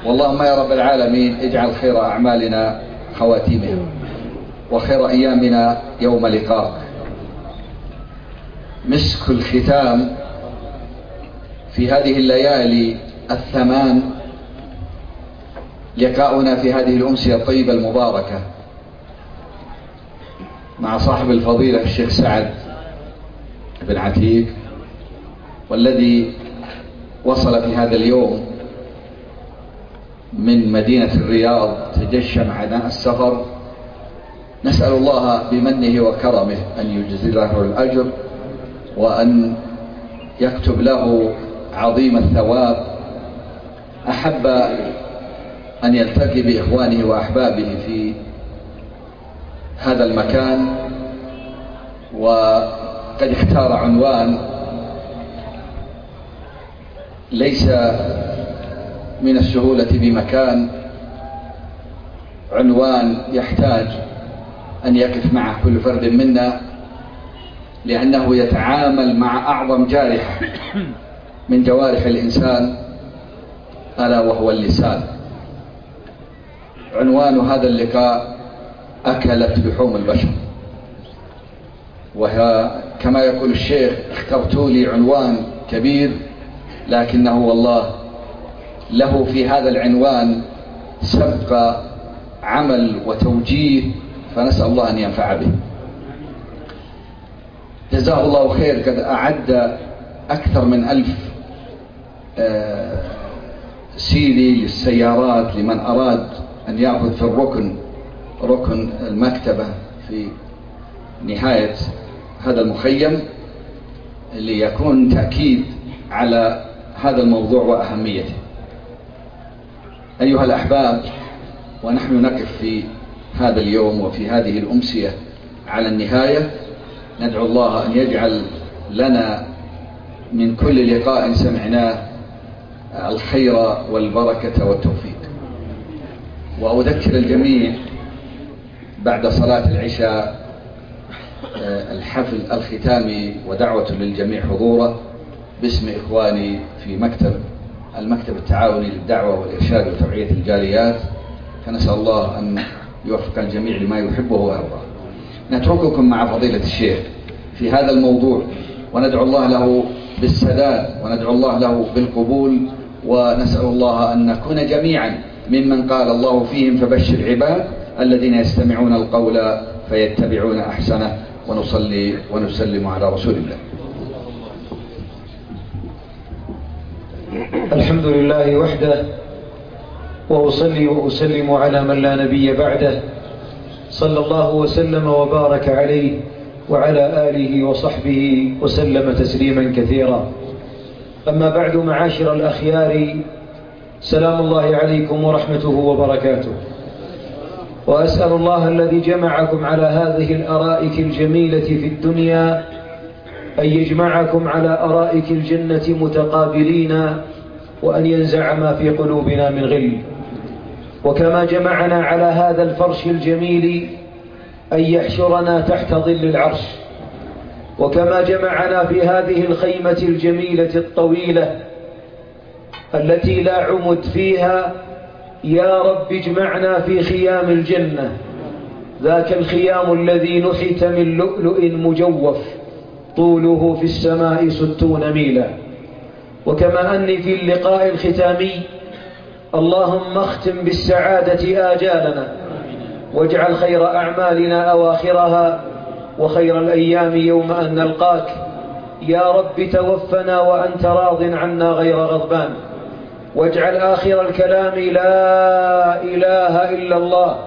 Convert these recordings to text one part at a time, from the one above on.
واللهم يا رب العالمين اجعل خير أعمالنا خواتيمها وخير أيامنا يوم لقاءك. مسك الختام في هذه الليالي الثمان لقاؤنا في هذه الأمسية الطيبة المباركة مع صاحب الفضيلة الشيخ سعد بن عتيق، والذي وصل في هذا اليوم من مدينة الرياض تجشم عناء السفر. نسأل الله بمنه وكرمه أن يجزله الأجر وأن يكتب له عظيم الثواب. أحب أن يلتقي بإخوانه وأحبابه في هذا المكان، وقد اختار عنوان ليس من السهولة بمكان، عنوان يحتاج أن يقف معه كل فرد منا، لأنه يتعامل مع أعظم جارحة من جوارح الإنسان، ألا وهو اللسان. عنوان هذا اللقاء أكلت لحوم البشر، وكما يقول الشيخ اخترتوا لي عنوان كبير، لكنه والله له في هذا العنوان سبق عمل وتوجيه، فنسأل الله أن ينفع به. جزاه الله خير، قد أعد أكثر من 1000 سيدي للسيارات لمن أراد أن يأخذ في ركن المكتبة في نهاية هذا المخيم، ليكون تأكيد على هذا الموضوع وأهميته. أيها الأحباب، ونحن نقف في هذا اليوم وفي هذه الأمسية على النهاية، ندعو الله أن يجعل لنا من كل لقاء سمعناه الخير والبركة والتوفيق. وأذكر الجميع بعد صلاة العشاء الحفل الختامي ودعوة للجميع حضوره باسم إخواني في المكتب التعاوني للدعوة والإرشاد وتوعية الجاليات، فنسأل الله أن يوفق الجميع لما يحبه ويرضاه. نترككم مع فضيلة الشيخ في هذا الموضوع، وندعو الله له بالسداد وندعو الله له بالقبول، ونسأل الله أن نكون جميعا ممن قال الله فيهم فبشر عباد الذين يستمعون القول فيتبعون أحسنه. ونصلي ونسلم على رسول الله. الحمد لله وحده، وأصلي وأسلم على من لا نبي بعده، صلى الله وسلم وبارك عليه وعلى آله وصحبه وسلم تسليما كثيرا. أما بعد، معاشر الأخيار، سلام الله عليكم ورحمته وبركاته. وأسأل الله الذي جمعكم على هذه الأرائك الجميلة في الدنيا أن يجمعكم على أرائك الجنة متقابلين، وأن ينزع ما في قلوبنا من غل. وكما جمعنا على هذا الفرش الجميل أن يحشرنا تحت ظل العرش، وكما جمعنا في هذه الخيمة الجميلة الطويلة التي لا عمد فيها، يا رب اجمعنا في خيام الجنة، ذاك الخيام الذي نحت من لؤلؤ مجوف طوله في السماء 60 ميلا. وكما أني في اللقاء الختامي، اللهم اختم بالسعادة آجالنا، واجعل خير أعمالنا أواخرها، وخير الأيام يوم أن نلقاك. يا رب توفنا وأنت راض عنا غير غضبان، واجعل آخر الكلام لا إله إلا الله،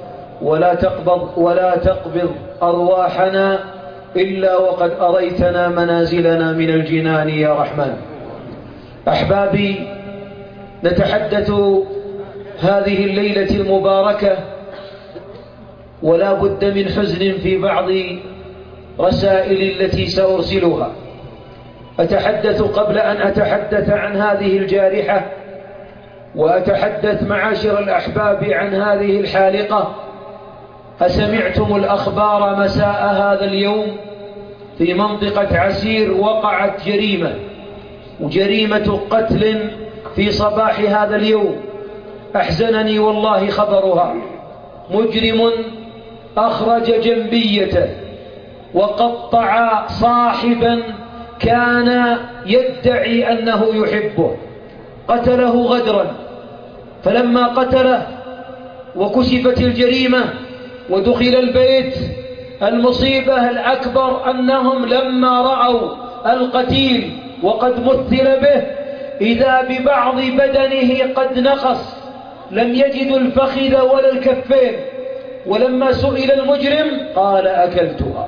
ولا تقبض أرواحنا إلا وقد أريتنا منازلنا من الجنان يا رحمن. أحبابي، نتحدث هذه الليلة المباركة، ولا بد من حزن في بعض رسائل التي سأرسلها. أتحدث قبل أن أتحدث عن هذه الجارحة، وأتحدث معاشر الأحباب عن هذه الحالقة. أسمعتم الأخبار مساء هذا اليوم؟ في منطقة عسير وقعت جريمة قتل في صباح هذا اليوم. أحزنني والله خبرها. مجرم أخرج جنبيته وقطع صاحبا كان يدعي أنه يحبه، قتله غدرا. فلما قتله وكشفت الجريمة ودخل البيت، المصيبة الأكبر أنهم لما رأوا القتيل وقد مثل به إذا ببعض بدنه قد نقص، لم يجدوا الفخذ ولا الكفين. ولما سئل المجرم قال أكلتها.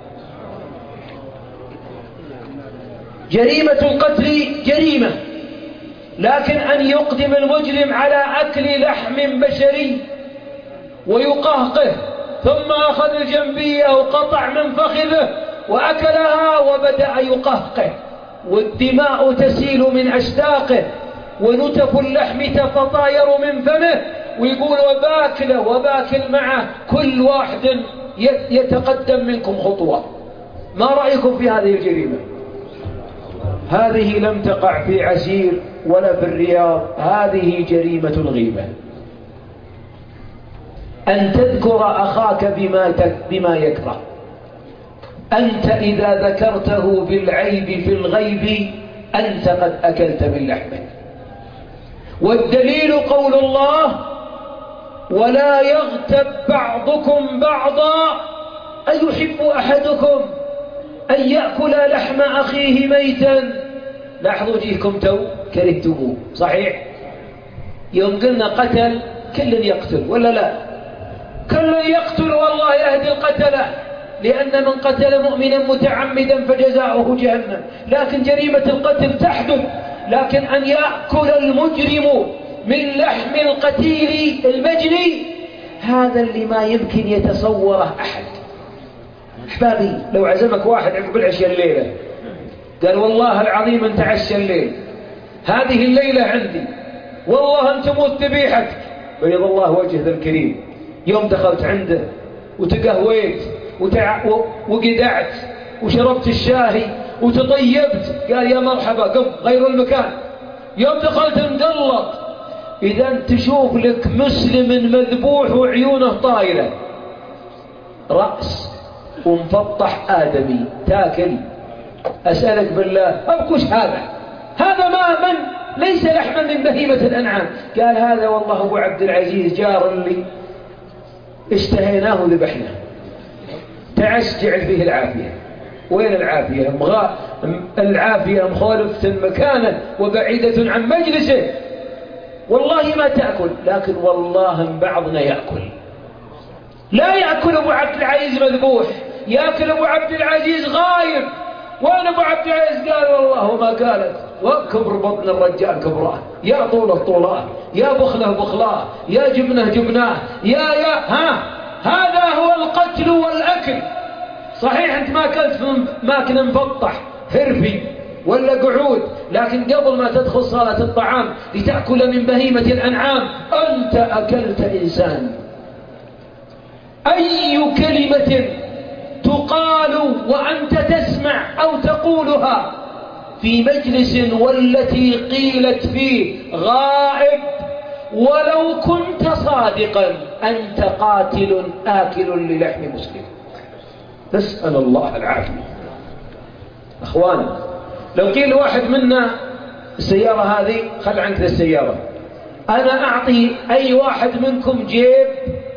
جريمة القتل جريمة، لكن أن يقدم المجرم على أكل لحم بشري ويقهقه، ثم أخذ الجنبية وقطع من فخذه وأكلها وبدأ يقهقه، والدماء تسيل من أشتاقه، ونتف اللحم تتطاير من فمه، ويقول وباكل معه، كل واحد يتقدم منكم خطوة. ما رأيكم في هذه الجريمة؟ هذه لم تقع في عسير ولا في الرياض، هذه جريمة الغيبة. أن تذكر أخاك بما يكره. أنت إذا ذكرته بالعيب في الغيب أنت قد أكلت من لحمه. والدليل قول الله: ولا يغتب بعضكم بعضا أيحب أحدكم أن يأكل لحم أخيه ميتا. لاحظوا جيكم كرهتموه، صحيح؟ يوم قلنا قتل كل يقتل ولا لا؟ كل يقتل، والله يهدي القتلة، لأن من قتل مؤمنا متعمدا فجزاؤه جهنم. لكن جريمة القتل تحدث، لكن أن يأكل المجرم من لحم القتيل المجني، هذا اللي ما يمكن يتصوره أحد. أحبابي، لو عزمك واحد عقب العشاء الليلة قال والله العظيم أنت عشى الليل، هذه الليلة عندي، والله أنت موت ذبيحتك، بيض الله وجه ذا الكريم. يوم دخلت عنده وتقهويت وقدعت وشربت الشاهي وتطيبت، قال يا مرحبا، قم غير المكان. يوم دخلت مقلط، إذا تشوف لك مسلم مذبوح وعيونه طايرة، رأس ومفطح آدمي تاكل، أسألك بالله أبكش هذا ما من ليس لحما من بهيمة الأنعام. قال هذا والله أبو عبد العزيز جار اللي اشتهيناه وذبحناه. تعس جعل فيه العافية. وين العافية؟ العافية مخالفة مكانه وبعيدة عن مجلسه. والله ما تأكل، لكن والله بعضنا يأكل. لا يأكل أبو عبد العزيز مذبوح، يأكل أبو عبد العزيز غايب. وين أبو عبد العزيز؟ قال والله ما قالت. وكبر بطن الرجال كبراه، يا طوله طولاه، يا بخله بخلاه، يا جبنه جبناه، هذا هو القتل والأكل. صحيح أنت ما أكلت في ماكن مفطح هرفي ولا قعود، لكن قبل ما تدخل صالة الطعام لتأكل من بهيمة الأنعام أنت أكلت إنسان. أي كلمة تقال وأنت تسمع أو تقولها في مجلس والتي قيلت فيه غائب، ولو كنت صادقا أنت قاتل آكل للحم مسلم. نسأل الله العافية. أخوان، لو قيل واحد منا السيارة هذه خل عنك السيارة، أنا أعطي أي واحد منكم جيب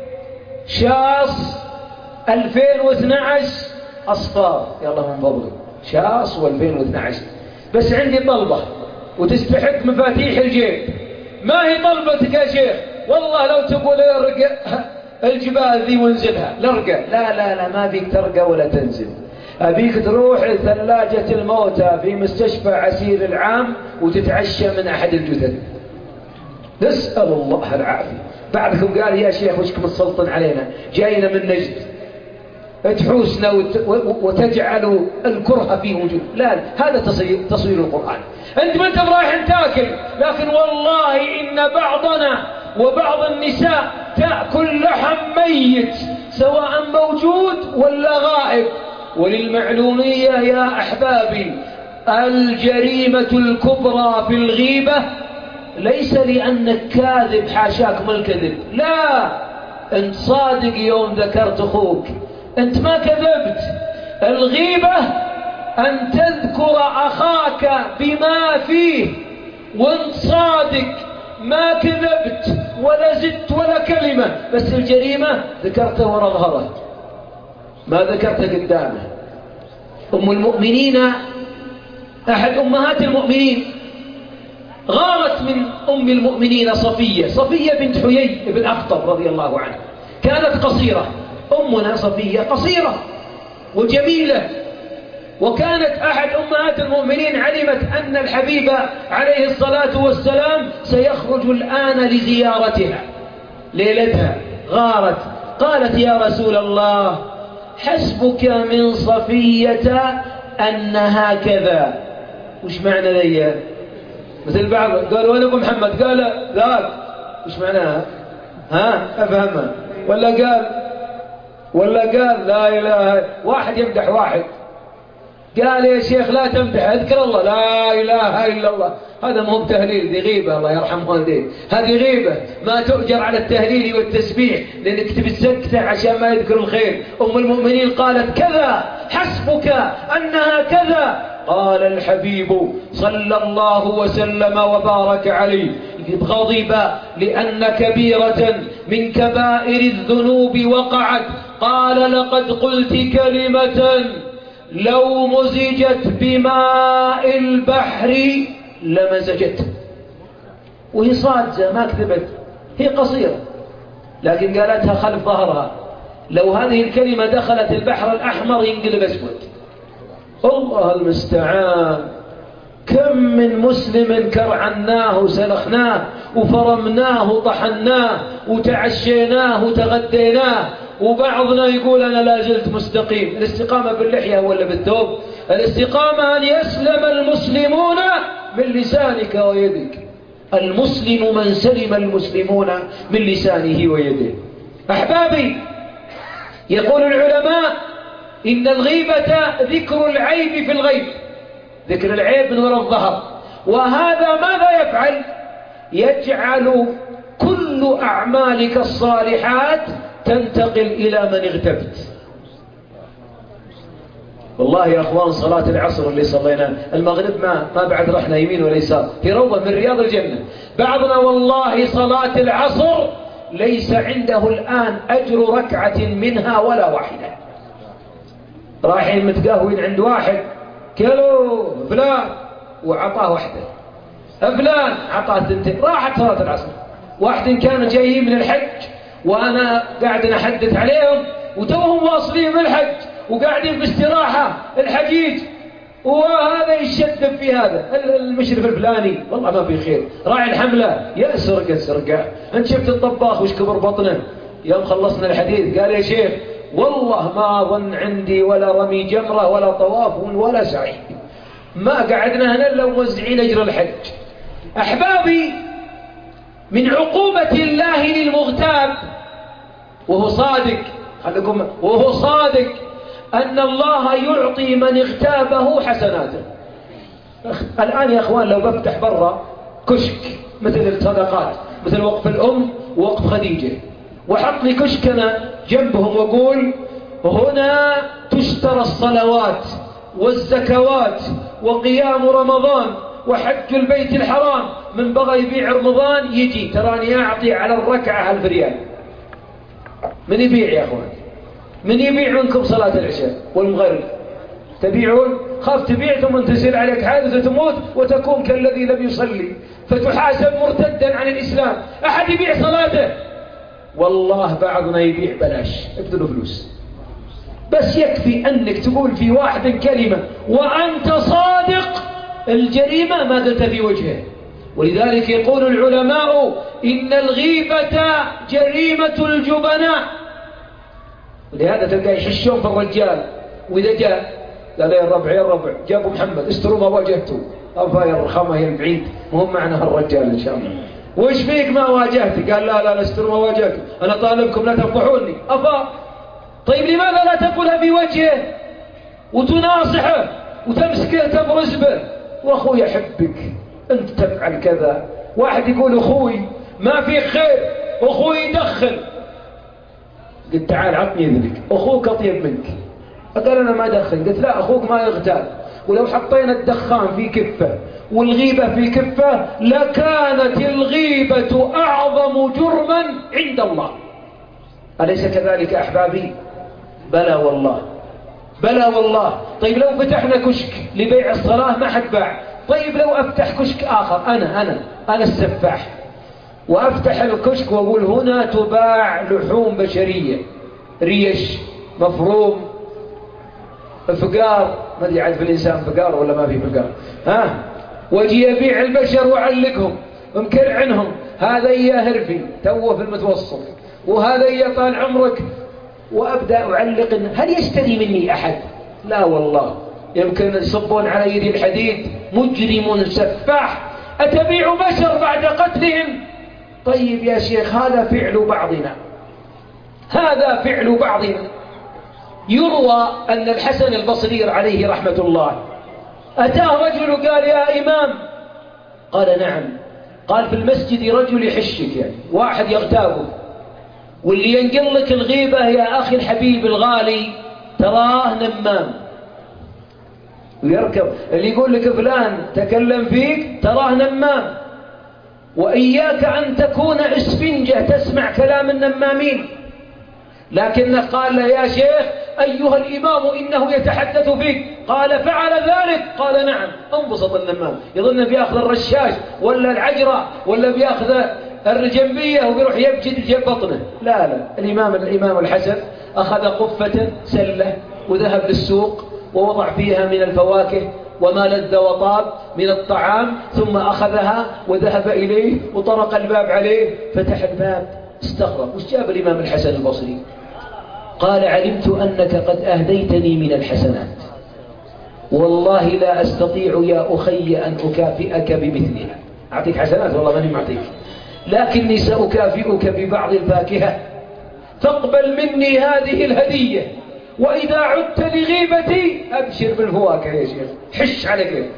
شاص 2012 أصفار، يلا من فضلك شاص و2012، بس عندي طلبة وتستحق مفاتيح الجيب. ما هي طلبتك يا شيخ؟ والله لو تقول ارقى الجبال ذي وانزلها لرقى. لا ما بيك ترقى ولا تنزل، أبيك تروح لثلاجة الموتى في مستشفى عسير العام وتتعشى من أحد الجثث. نسأل الله العافية. بعضكم قال يا شيخ وشك متسلطن علينا، جاينا من نجد تحوسنا وتجعل الكره في وجود. لا، هذا تصوير القرآن. أنت ما أنت رايح تاكل، لكن والله إن بعضنا وبعض النساء تأكل لحم ميت سواء موجود ولا غائب. وللمعلومية يا أحبابي، الجريمة الكبرى في الغيبة ليس لأنك كاذب حاشاك من الكذب، لا، أنت صادق يوم ذكرت أخوك، أنت ما كذبت. الغيبة أن تذكر أخاك بما فيه وأنت صادق، ما كذبت ولا زدت ولا كلمة، بس الجريمة ذكرته ورا ظهره، ما ذكرته قدامه. أم المؤمنين، أحد أمهات المؤمنين، غارت من أم المؤمنين صفية بنت حيي بن أخطب رضي الله عنها، كانت قصيرة، أمنا صفية قصيرة وجميلة، وكانت أحد أمهات المؤمنين علمت أن الحبيب عليه الصلاة والسلام سيخرج الآن لزيارتها ليلتها، غارت قالت: يا رسول الله، حسبك من صفية أنها كذا. وش معنى ذي؟ مثل بعض قالوا: وين أبو محمد؟ قال ذاك. وش معناها؟ أفهمها؟ ولا قال لا إله، واحد يمدح واحد، قال: يا شيخ لا تمدح، اذكر الله، لا إله إلا الله. هذا مو بتهليل، دي غيبة، الله يرحم والديه، هذه غيبة، ما تؤجر على التهليل والتسبيح، لأنك تبي تسكته عشان ما يذكر الخير. أم المؤمنين قالت: كذا، حسبك أنها كذا. قال الحبيب صلى الله وسلم وبارك عليه غضب لأن كبيرة من كبائر الذنوب وقعت، قال: لقد قلت كلمة لو مزجت بماء البحر لمزجته. وهي صادقة ما كذبت، هي قصيرة، لكن قالتها خلف ظهرها: لو هذه الكلمة دخلت البحر الأحمر ينقلب أسود. الله المستعان. كم من مسلم كرعناه وسلخناه وفرمناه وطحناه وتعشيناه وتغديناه، وبعضنا يقول: أنا لا زلت مستقيم. الاستقامة باللحية ولا بالثوب؟ الاستقامة أن يسلم المسلمون من لسانك ويدك. المسلم من سلم المسلمون من لسانه ويده. أحبابي، يقول العلماء: إن الغيبة ذكر العيب في الغيب، ذكر العيب من وراء الظهر. وهذا ماذا يفعل؟ يجعل كل أعمالك الصالحات تنتقل إلى من اغتبت. والله يا أخوان، صلاة العصر اللي صلينا المغرب ما بعد رحنا يمين ولا يسار، في روضة من رياض الجنة. بعضنا والله صلاة العصر ليس عنده الآن أجر ركعة منها ولا واحدة. رايحين متقهوين عند واحد: كيلو فلان، وعطاه واحدة، فلان عطاه ثنتين، راحت صلاة العصر. واحد كانوا جايين من الحج وأنا قاعد أحدث عليهم، وتوهم واصلين من الحج وقاعدين في استراحة الحجيج، وهذا يشدد في هذا المشرف الفلاني، والله ما في خير، راعي الحملة يا سرقة. أنت شفت الطباخ وش كبر بطنه؟ يوم خلصنا الحديث قال: يا شيخ والله ما ظن عندي ولا رمي جمرة ولا طواف ولا سعي، ما قعدنا هنا إلا موزعين أجر الحج. أحبابي، من عقوبة الله للمغتاب وهو صادق أن الله يعطي من اغتابه حسناته. الآن يا أخوان، لو بفتح برا كشك مثل الصدقات، مثل وقف الأم ووقف خديجة، وحط لي كشكنا جنبهم وأقول: هنا تشترى الصلوات والزكوات وقيام رمضان وحج البيت الحرام، من بغى يبيع رمضان يجي، تراني أعطي على الركعة 1000 ريال. من يبيع يا أخوان؟ من يبيع منكم صلاة العشاء والمغرب؟ تبيعون؟ خاف تبيع ثم تصير عليك حادث وتموت وتكون كالذي لم يصلي فتحاسب مرتدا عن الإسلام. أحد يبيع صلاته؟ والله بعضنا يبيع بلاش، ابذلوا فلوس، بس يكفي أنك تقول في واحد كلمة وأنت صادق، الجريمة ما قلت في وجهه. ولذلك يقول العلماء: إن الغيبة جريمة الجبناء. ولهذا تلقى يحشون في الرجال، وإذا جاء قال: يا الربع جابوا محمد، استروا ما واجهته، أفا يا الرخامة هي البعيد، مهم معناها الرجال إن شاء الله. وش فيك ما واجهتي؟ قال: لا استروا ما واجهته، أنا طالبكم لا تفضحوني. أفا طيب لماذا لا تقولها في وجهه وتناصحه وتمسكه تبرز به؟ وأخوي يحبك، أنت تفعل كذا، واحد يقول أخوي ما في خير، أخوي يدخن، قلت تعال عطني يذنك، أخوك أطيب منك. قال أنا ما أدخن. قلت لا، أخوك ما يغتال، ولو حطينا الدخان في كفة والغيبة في كفة لكانت الغيبة أعظم جرما عند الله. أليس كذلك أحبابي؟ بلى والله، بلى والله. طيب لو فتحنا كشك لبيع الصلاة ما حد باع، طيب لو أفتح كشك آخر، أنا السفاح، وأفتح الكشك وأقول هنا تباع لحوم بشرية، ريش، مفروم، فقار، ما أدري عاد في الإنسان فقار ولا ما في فقار، وأجي أبيع البشر وأعلقهم ومكرعنهم، هذا إياه هرفي توه في المتوسط، وهذا إياه طال عمرك، وأبدأ أعلق. هل يشتري مني أحد؟ لا والله. يمكن يصبون على يدي الحديد، مجرم سفاح، أتبيع بشر بعد قتلهم؟ طيب يا شيخ هذا فعل بعضنا، هذا فعل بعضنا. يروى أن الحسن البصري عليه رحمة الله أتاه رجل قال يا إمام، قال نعم. قال في المسجد رجل يحشك، يعني واحد يغتابه، واللي ينقل لك الغيبة يا أخي الحبيب الغالي تراه نمام، ويركب اللي يقول لك فلان تكلم فيك تراه نمام. وإياك أن تكون إسفنجة تسمع كلام النمامين. لكنه قال له يا شيخ أيها الإمام إنه يتحدث فيك، قال فعل ذلك؟ قال نعم. انبسط النمام، يظن بيأخذ الرشاش ولا العجرة ولا بيأخذ الرجنبية وبيروح يبجد جنب بطنه. لا لا، الإمام الحسن أخذ قفة سلة وذهب للسوق ووضع فيها من الفواكه وما لذ وطاب من الطعام، ثم أخذها وذهب إليه وطرق الباب عليه، فتح الباب، استغرب وش جاب الإمام الحسن البصري؟ قال علمت أنك قد أهديتني من الحسنات، والله لا أستطيع يا أخي أن أكافئك بمثلها. أعطيك حسنات والله ماني معطيك، لكني سأكافئك ببعض الفاكهة، فاقبل مني هذه الهدية، وإذا عدت لغيبتي أبشر بالفواكه يا شيخ، حش على قلبك.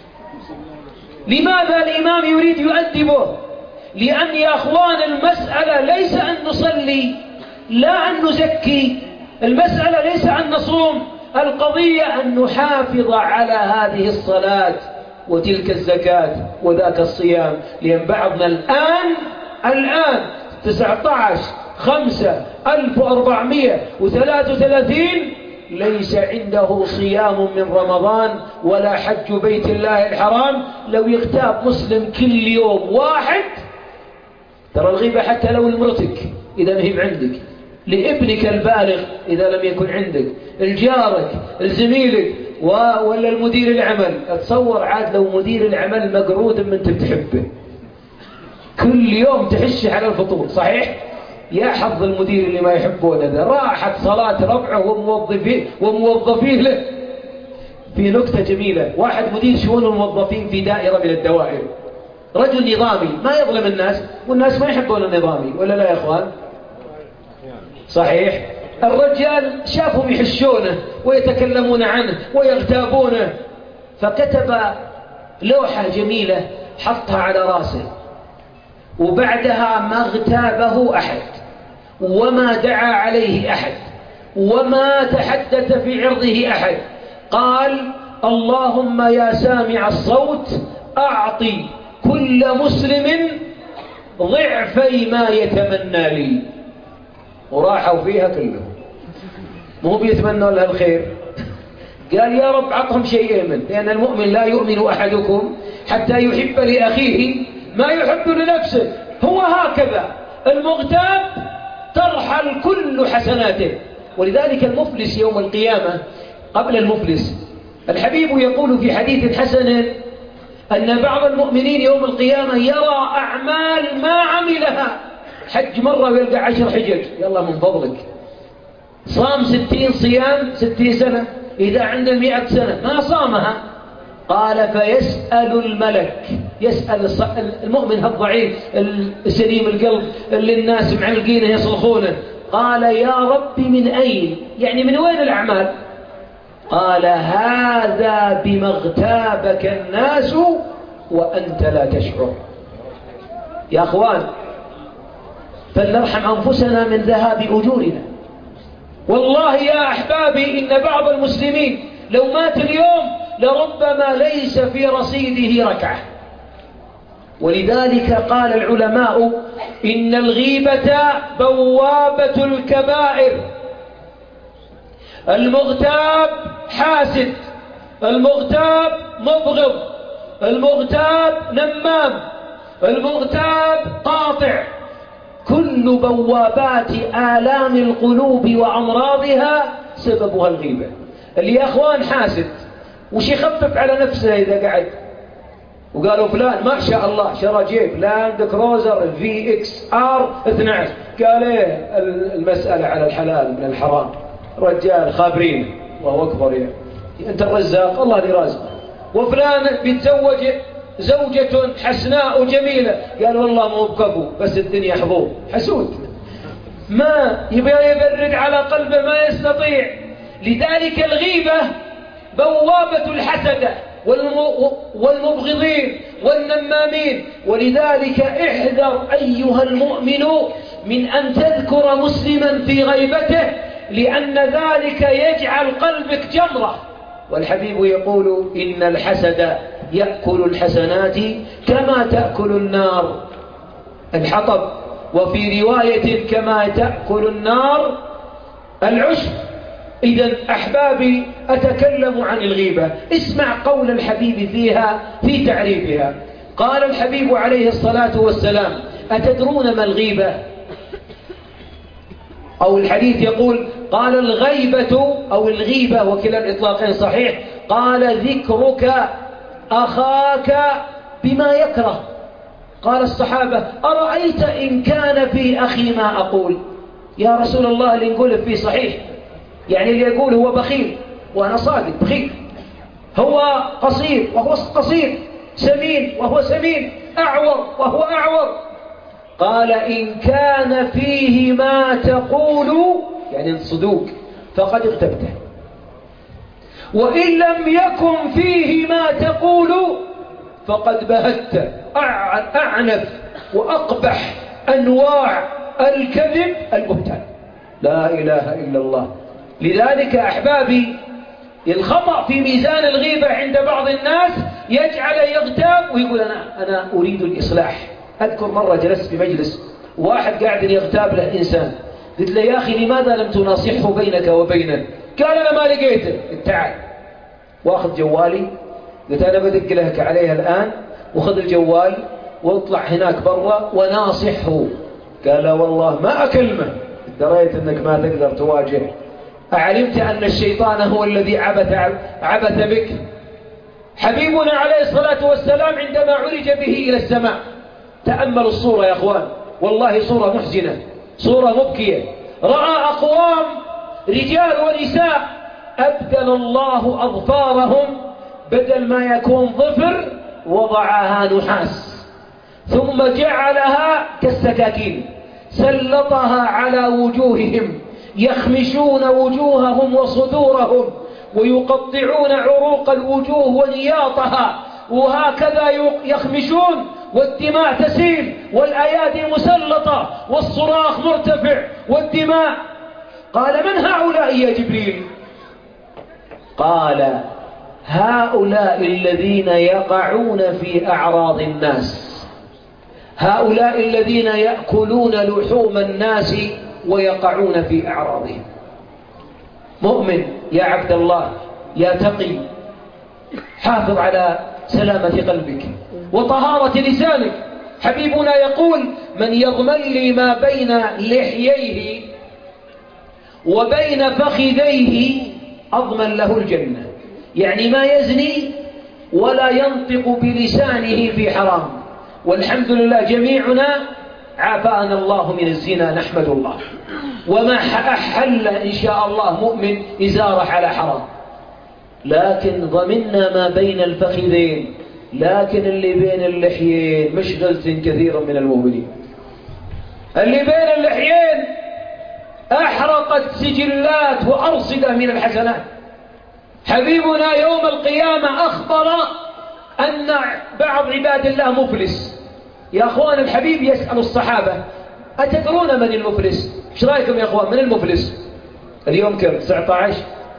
لماذا الإمام يريد يؤدبه؟ لأن يا أخوان المسألة ليس أن نصلي، لا أن نزكي، المسألة ليس أن نصوم، القضية أن نحافظ على هذه الصلاة وتلك الزكاة وذاك الصيام. لأن بعضنا الآن 19/5/1433 ليس عنده صيام من رمضان ولا حج بيت الله الحرام. لو يغتاب مسلم كل يوم واحد، ترى الغيبة حتى لو لمرتك إذا ما هي عندك، لابنك البالغ إذا لم يكن عندك، الجارك، الزميلك، ولا المدير العمل. اتصور عاد لو مدير العمل مقرود من تحبه كل يوم تحشه على الفطور، صحيح؟ يا حظ المدير اللي ما يحبونه ذا، راحت صلاة ربعه وموظفيه له. في نكتة جميلة، واحد مدير شؤون الموظفين في دائرة من الدوائر، رجل نظامي ما يظلم الناس، والناس ما يحبون النظامي، ولا لا يا اخوان؟ صحيح. الرجال شافهم يحشونه ويتكلمون عنه ويغتابونه، فكتب لوحة جميلة حطها على راسه، وبعدها ما اغتابه أحد وما دعا عليه أحد وما تحدث في عرضه أحد. قال اللهم يا سامع الصوت أعطي كل مسلم ضعفي ما يتمنى لي. وراحوا فيها كلهم، مو بيتمنوا لها الخير. قال يا رب عطهم شيء من، لأن المؤمن لا يؤمن أحدكم حتى يحب لأخيه ما يحب لنفسه. هو هكذا المغتاب ترحل كل حسناته. ولذلك المفلس يوم القيامة، قبل المفلس الحبيب يقول في حديث حسن أن بعض المؤمنين يوم القيامة يرى أعمال ما عملها، حج مرة ويلقى 10 حجج، يلا من فضلك صام 60 صيام 60 سنة، إذا عنده 100 سنة ما صامها. قال فيسأل الملك، يسأل المؤمن الضعيف السليم القلب اللي الناس معلقينه يصلخونه، قال يا رب من أين؟ يعني من وين الأعمال؟ قال هذا بما اغتابك الناس وأنت لا تشعر. يا أخوان فلنرحم أنفسنا من ذهاب أجورنا. والله يا أحبابي إن بعض المسلمين لو مات اليوم لربما ليس في رصيده ركعة. ولذلك قال العلماء إن الغيبة بوابة الكبائر. المغتاب حاسد، المغتاب مبغض، المغتاب نمام، المغتاب قاطع. كل بوابات آلام القلوب وأمراضها سببها الغيبة. اللي يا أخوان حاسد وش يخفف على نفسه إذا قعد وقالوا فلان ما شاء الله شرى جيب لاند كروزر VXR 12، قال ايه المسألة على الحلال من الحرام، رجال خابرين الله أكبر يا أنت الرزاق الله اللي رازقه. وفلان بيتزوج زوجة حسناء وجميلة، قال والله مو بكفو بس الدنيا حظوظ. حسود ما يبغى يبرد على قلبه ما يستطيع. لذلك الغيبة بوابة الحسدة والمبغضين والنمامين. ولذلك احذر أيها المؤمن من أن تذكر مسلما في غيبته، لأن ذلك يجعل قلبك جمرة. والحبيب يقول إن الحسد يأكل الحسنات كما تأكل النار الحطب، وفي رواية كما تأكل النار العشب. إذن أحبابي أتكلم عن الغيبة. اسمع قول الحبيب فيها في تعريفها. قال الحبيب عليه الصلاة والسلام أتدرون ما الغيبة؟ أو الحديث يقول قال الغيبة أو الغيبة وكلا الإطلاقين صحيح. قال ذكرك أخاك بما يكره. قال الصحابة أرأيت إن كان في أخي ما أقول؟ يا رسول الله اللي نقوله فيه صحيح، يعني اللي يقول هو بخيل وأنا صادق بخيل، هو قصير وهو قصير، سمين وهو سمين، أعور وهو أعور. قال إن كان فيه ما تقول يعني صدوق فقد اغتبته، وإن لم يكن فيه ما تقول فقد بهت. أعنف وأقبح أنواع الكذب البهتان. لا إله إلا الله. لذلك أحبابي الخطأ في ميزان الغيبة عند بعض الناس يجعل يغتاب ويقول أنا أريد الإصلاح. أذكر مرة جلست في مجلس واحد قاعد يغتاب له إنسان، قلت له يا أخي لماذا لم تناصحه بينك وبينه؟ قال أنا ما لقيته. تعال واخذ جوالي، قلت أنا بدق لك عليها الآن، وخذ الجوال واطلع هناك برا وناصحه. قال لا والله ما أكلمه، دريت أنك ما تقدر تواجه، أعلمت أن الشيطان هو الذي عبث بك. حبيبنا عليه الصلاة والسلام عندما عرج به إلى السماء، تأملوا الصورة يا أخوان، والله صورة محزنة، صورة مبكية. رأى أقوام رجال ونساء أبدل الله أظفارهم، بدل ما يكون ظفر وضعها نحاس، ثم جعلها كالسكاكين، سلطها على وجوههم، يخمشون وجوههم وصدورهم ويقطعون عروق الوجوه ونياطها، وهكذا يخمشون والدماء تسيل والأيادي مسلطة والصراخ مرتفع والدماء. قال من هؤلاء يا جبريل؟ قال هؤلاء الذين يقعون في أعراض الناس، هؤلاء الذين يأكلون لحوم الناس ويقعون في أعراضهم. مؤمن يا عبد الله يا تقي، حافظ على سلامة قلبك وطهارة لسانك. حبيبنا يقول من يضمن لي ما بين لحييه وبين فخذيه أضمن له الجنة. يعني ما يزني ولا ينطق بلسانه في حرام. والحمد لله جميعنا عافانا الله من الزنا، نحمد الله. وما أحل إن شاء الله مؤمن إزاره على حرام، لكن ضمننا ما بين الفخذين. لكن اللي بين اللحيين مشغلة كثيرا من المؤمنين. اللي بين اللحيين أحرقت سجلات وأرصدة من الحسنات. حبيبنا يوم القيامة أخبر أن بعض عباد الله مفلس، يا أخوان الحبيب يسأل الصحابة: أتدرون من المفلس؟ ايش رأيكم يا أخوان من المفلس؟ اليوم كم؟ 19.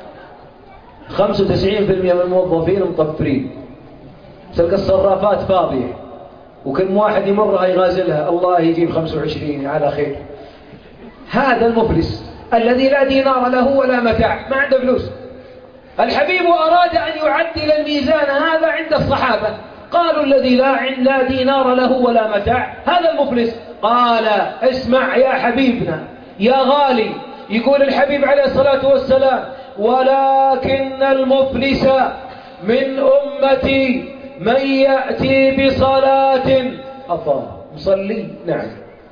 95% من الموظفين مطفرين، تلقى الصرافات فاضية وكل واحد يمرها يغازلها: الله يجيب 25 على خير. هذا المفلس الذي لا دينار له ولا متاع، ما عنده فلوس. الحبيب أراد أن يعدل الميزان هذا عند الصحابة، قالوا: الذي لا دينار له ولا متاع هذا المفلس. قال: اسمع يا حبيبنا يا غالي، يقول الحبيب عليه الصلاة والسلام: ولكن المفلس من أمتي من يأتي بصلاة، مصلي نعم،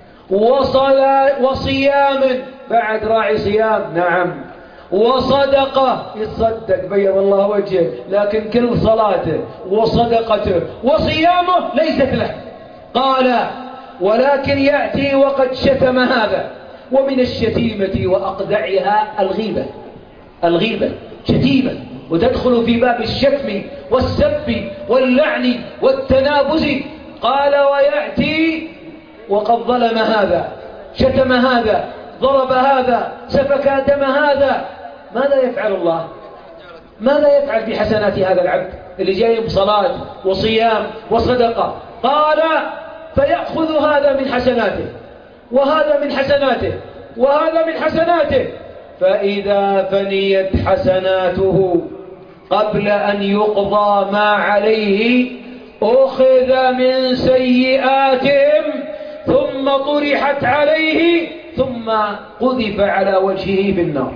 وصيام بعد راعي صيام نعم، وصدقة يتصدق بيض الله وجهه، لكن كل صلاته وصدقته وصيامه ليست له. قال: ولكن يأتي وقد شتم هذا. ومن الشتيمة وأقدعها الغيبة شتيمة، وتدخل في باب الشتم والسب واللعن والتنابز. قال: ويأتي وقد ظلم هذا، شتم هذا، ضرب هذا، سفك دم هذا. ماذا يفعل الله؟ ماذا يفعل بحسنات هذا العبد اللي جاي بصلاة وصيام وصدقة؟ قال: فيأخذ هذا من حسناته وهذا من حسناته وهذا من حسناته، فإذا فنيت حسناته قبل أن يقضى ما عليه أخذ من سيئاتهم ثم طرحت عليه ثم قذف على وجهه بالنار.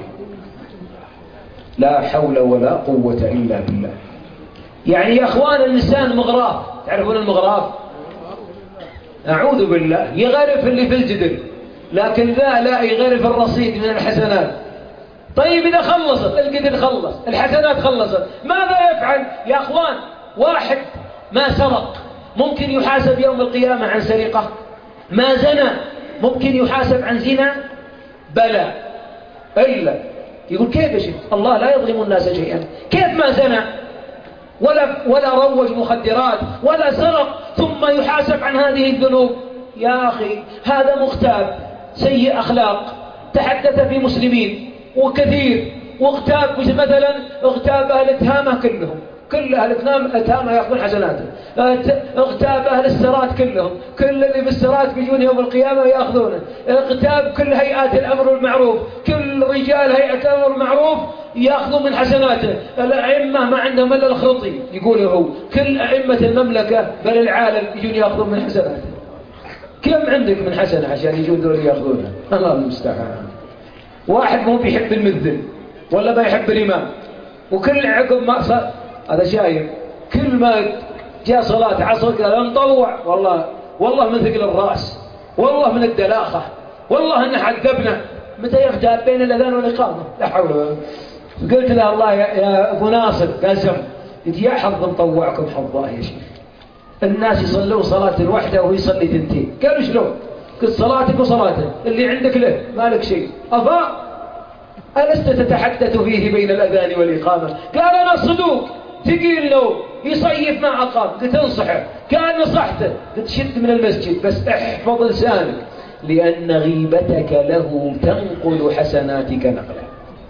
لا حول ولا قوة إلا بالله. يعني يا أخوان الإنسان مغراف، تعرفون المغراف؟ أعوذ بالله، يغرف اللي في الجدر، لكن ذا لا يغرف الرصيد من الحسنات. طيب إذا خلصت الجدر، خلص الحسنات، خلصت، ماذا يفعل يا أخوان؟ واحد ما سرق ممكن يحاسب يوم القيامة عن سرقة؟ ما زنى ممكن يحاسب عن زنا؟ بلى. إلا يقول: كيف يا شيخ؟ الله لا يظلم الناس شيئا. كيف ما زنى ولا روج مخدرات ولا سرق ثم يحاسب عن هذه الذنوب؟ يا أخي هذا مغتاب سيء أخلاق، تحدث في مسلمين وكثير، واغتاب مثلا اغتاب أهل تهامة كلهم، كل أهل تهامة يأخذون حسناته، اغتاب أهل السرات كلهم، كل اللي في السرات بيجون يوم القيامة يأخذونه، اغتاب كل هيئات الأمر والمعروف، كل رجال هيئة الأمر والمعروف يأخذوا من حسناته. الأئمة ما عندهم إلا الخطي، يقوله هو، كل أئمة المملكة بل العالم يجون يأخذون من حسناته. كم عندك من حسنة عشان يجون دول يأخذونها؟ الله المستعان. واحد مو بيحب المذن ولا ما يحب الإمام، وكل عقب ما صار هذا شايف، كل ما جاء صلاة عصر قال: نطوع، والله من ثقل الرأس، والله من الدلاخة، والله إن حذبنا. متى يفتح بين الأذان والإقامة؟ لا حول ولا قوة. قلت له: الله يا أبو ناصر، قسم يا حظ نطوعكم حظاه يا شيخ، الناس يصلون صلاة الوحدة وهو يصلي ثنتين. قالوا: شلون؟ قلت: صلاتك وصلاته، اللي عندك له، مالك شيء. ألست تتحدث فيه بين الأذان والإقامة؟ قال: أنا صدوق، ثقيل له، يصيف ما أقام. قلت: انصحه. قال: نصحته. قلت: شد من المسجد بس احفظ لسانك، لأن غيبتك له تنقل حسناتك نقلا.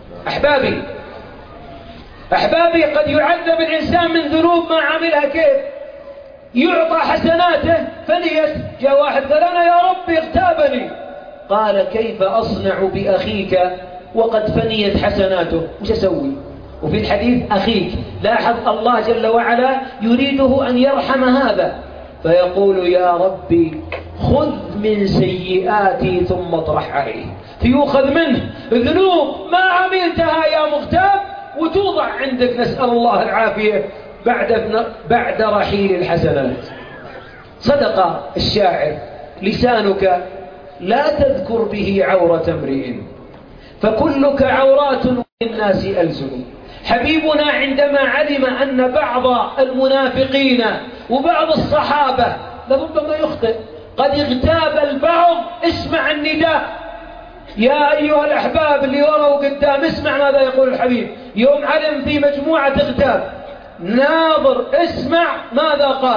أحبابي قد يعذب الإنسان من ذنوب ما عملها، كيف يعطى حسناته فنيت. جاء واحد قال: أنا يا ربي اغتابني. قال: كيف أصنع بأخيك وقد فنيت حسناته؟ وش أسوي؟ وفي الحديث أخيك، لاحظ الله جل وعلا يريده أن يرحم هذا، فيقول: يا ربي خذ من سيئاتي ثم اطرح عليه، فيؤخذ منه ذنوب ما عملتها يا مغتاب وتوضع عندك، نسأل الله العافية، بعد رحيل الحسنات. صدق الشاعر: لسانك لا تذكر به عورة امرئ، فكلك عورات للناس ألزم. حبيبنا عندما علم أن بعض المنافقين وبعض الصحابة لربما يخطئ، قد اغتاب البعض، اسمع النداء يا أيها الأحباب اللي وروا قدام، اسمع ماذا يقول الحبيب يوم علم في مجموعة اغتاب. ناظر، اسمع ماذا قال.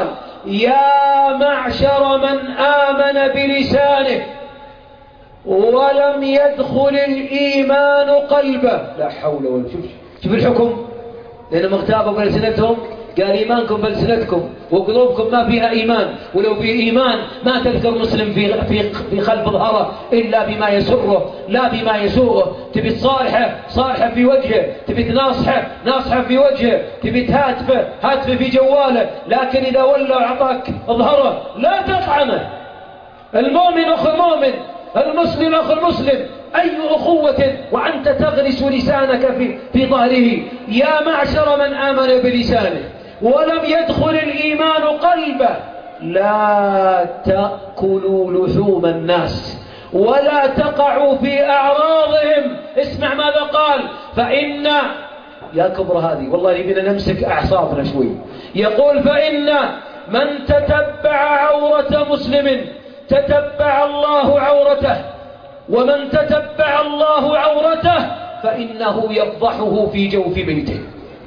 يا معشر من آمن بلسانه ولم يدخل الإيمان قلبه. لا حول ولا قوة. شوف الحكم، لأنهم اغتابوا بألسنتهم، قال إيمانكم بألسنتكم وقلوبكم ما فيها إيمان، ولو في إيمان ما تذكر مسلم في خلف ظهره إلا بما يسره لا بما يسوءه. تبي تصارحه في وجهه، تبي تناصحه في وجهه، تبي تهاتفه في جواله، لكن إذا ولى أعطاك ظهره لا تطعنه. المؤمن أخو المؤمن، المسلم أخو المسلم، أي أخوة وأنت تغرس لسانك في ظهره. يا معشر من آمن بلسانه ولم يدخل الإيمان قلبه لا تأكلوا لحوم الناس ولا تقعوا في أعراضهم. اسمع ماذا قال، فإن يا كبر هذه والله نبينا نمسك أعصابنا شوي. يقول فإن من تتبع عورة مسلم تتبع الله عورته، ومن تتبع الله عورته فإنه يفضحه في جوف بيته.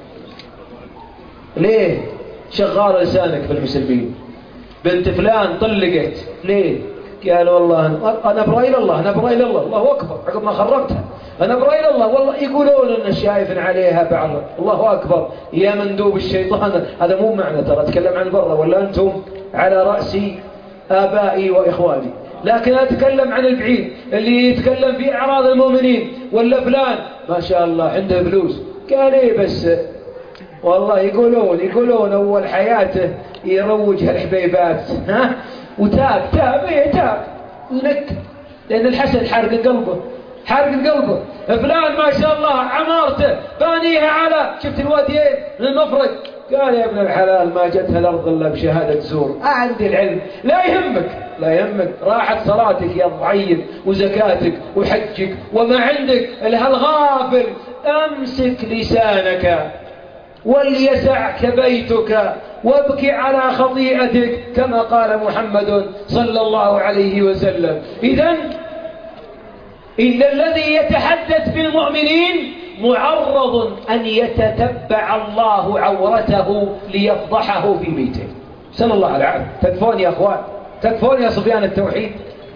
ليه شغال لسانك في المسلمين؟ بنت فلان طلقت ليه؟ قال والله أنا برأي الله، أنا برأي الله. الله أكبر، عقب ما خربتها أنا برأي الله. والله يقولون أن شايف عليها بعض. الله أكبر يا مندوب الشيطان. هذا مو معنى، ترى أتكلم عن برا، ولا أنتم على رأسي آبائي وإخواني، لكن أتكلم عن البعيد اللي يتكلم في أعراض المؤمنين. ولا فلان ما شاء الله عنده فلوس، قال إيه بس والله يقولون أول حياته يروج هالحبيبات، ها وتاب ونك، لأن الحسد حرق قلبه. فلان ما شاء الله عمارته بانيها على، شفت الواديين المفرق، قال يا ابن الحلال ما جتها الأرض إلا بشهادة زور. عندي العلم. لا يهمك راحت صلاتك يا ضعيف وزكاتك وحجك وما عندك الغافل. أمسك لسانك وليسعك بيتك وابكي على خطيئتك كما قال محمد صلى الله عليه وسلم. إذن إن الذي يتحدث بالمؤمنين معرض أن يتتبع الله عورته ليفضحه في بيته. صلى الله عليه وسلم. تكفون يا أخوان، تكفون يا صبيان التوحيد.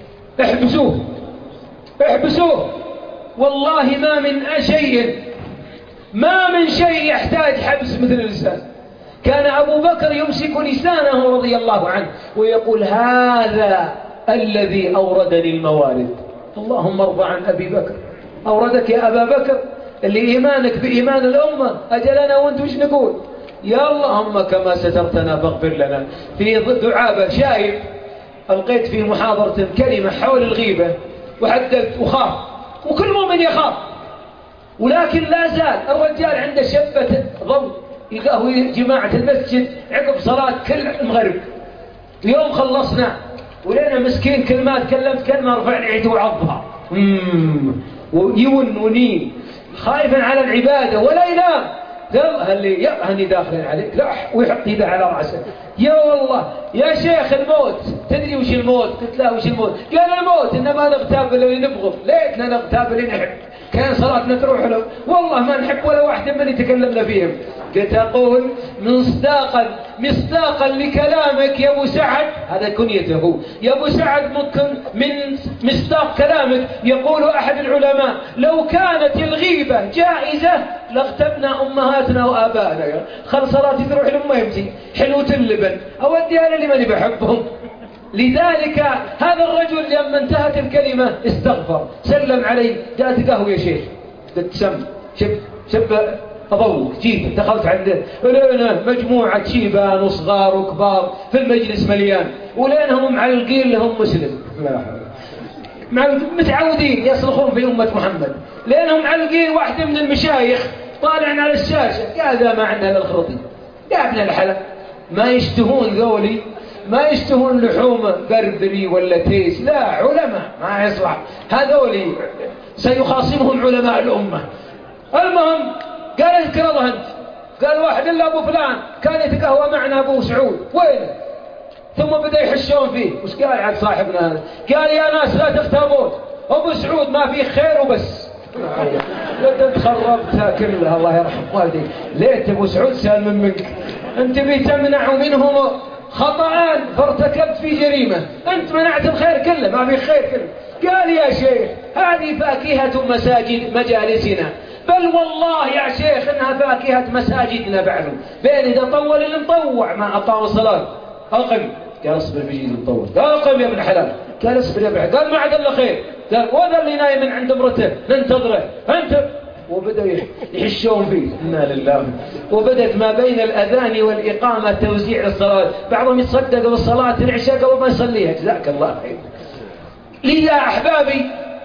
احبسوه. والله ما من شيء يحتاج حبس مثل اللسان. كان أبو بكر يمسك لسانه رضي الله عنه ويقول هذا الذي أوردني الموارد. اللهم ارضى عن أبي بكر. أوردك يا أبا بكر اللي إيمانك بإيمان الأمة. أجلنا وانت وش نقول؟ يا اللهم كما سترتنا فاغفر لنا. في دعابة شايب ألقيت في محاضرة كلمة حول الغيبة وحدثت وخاف، وكل مؤمن يخاف، ولكن لا زال الرجال عنده شبة ضوء يلقاه جماعة المسجد عقب صلاة كل المغرب. اليوم خلصنا ولنا مسكين كلمات كلمت كلمة رفع العيد وعضها ويون ونين خايفا على العبادة ولا ينام. قال لي يا هني داخلين عليك لا، ويحط يده على رأسه. يا والله يا شيخ الموت تدري وش الموت؟ قلت له وش الموت؟ قال الموت إنما نغتاب اللي نبغض. ليتنا نغتاب اللي نحب، كان صلاتنا تروح له. والله ما نحب ولا واحد من اللي تكلمنا فيهم. قلت أقول مصداقا لكلامك يا أبو سعد، هذا كنيته يا أبو سعد، ممكن من مصداق كلامك يقول أحد العلماء لو كانت الغيبة جائزة لاغتبنا أمهاتنا وآبائنا. خل صلاتي تروح لما يمتي حلوة اللبن أوديها للي ماني بحبهم. لذلك هذا الرجل لما انتهت الكلمة استغفر، سلم علي، جاءت قهوة يا شيخ. قلت شب أضوك جيب. دخلت عنده ولينا مجموعة شيبان وصغار وكبار في المجلس مليان، ولينهم معلقين لهم مسلم، متعودين يصرخون في أمة محمد، لأنهم معلقين واحدة من المشايخ طالع على الشاشة. هذا ما عندنا الخرطي يا ابن الحلال. ما يشتهون ذولي، ما يشتهون لحوم بربري ولا تيس، لا علماء ما يصلح هذولي، سيخاصمهم علماء الأمة. المهم قال اذكر الله أنت. قال واحد إلا أبو فلان كان يتقهوى معنا أبو سعود وين، ثم بدأ يحشون فيه. وش قال عاد صاحبنا هذا؟ قال يا ناس لا تغتابون، أبو سعود ما فيه خير وبس. قلت خربتها كلها الله يرحم والديك. ليت أبو سعود سالم منك، أنت بتمنع منهم خطأان فارتكبت في جريمة، أنت منعت الخير كله، ما في خير كله. قال يا شيخ هذه فاكهة مساجد مجالسنا، بل والله يا شيخ إنها فاكهة مساجدنا بعد، بين إذا طول اللي مطوع ما أقام الصلاة أقم، قال اصبر بيجي مطول، قال أقم يا ابن حلال، قال اصبر يا ابن حلال، قال ما عاد إلا خير، قال وذا اللي نايم من عند امرته ننتظره أنت، وبدأوا يحشون فيه إنا لله. وبدأت ما بين الأذان والإقامة توزيع الصلاة، بعضهم يتصدق بالصلاة العشاء قبل ما يصليها، جزاك الله خير. لي يا أحبابي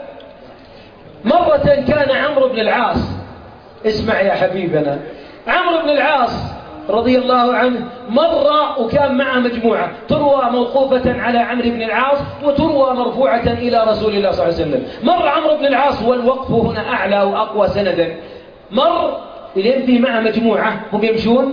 مرة كان عمرو بن العاص، اسمع يا حبيبنا، عمرو بن العاص رضي الله عنه مر وكان معه مجموعة، تروى موقوفة على عمرو بن العاص وتروى مرفوعة إلى رسول الله صلى الله عليه وسلم. مر عمرو بن العاص والوقف هنا أعلى وأقوى سندا، مر لين في معه مجموعة هم يمشون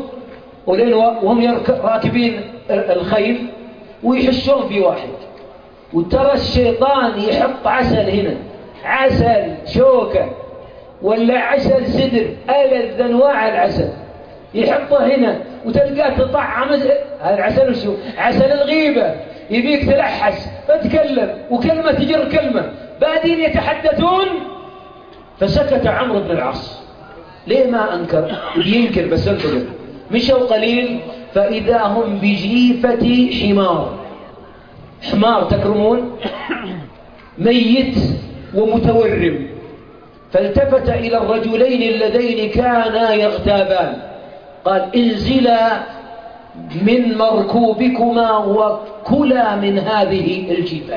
وهم راكبين الخيل ويحشون في واحد، وترى الشيطان يحط عسل هنا، عسل شوكة ولا عسل سدر، ألذ أنواع العسل يحطه هنا، وتلقاه تطعم هذا العسل وشو عسل الغيبة، يبيك تلحس فتكلم وكلمة تجر كلمة، بعدين يتحدثون. فسكت عمرو بن العاص، ليه ما أنكر؟ ينكر بس انتظر. مشوا قليل فإذا هم بجيفة حمار، حمار تكرمون ميت ومتورم. فالتفت إلى الرجلين اللذين كانا يغتابان، قال انزلا من مركوبكما وكلا من هذه الجبال.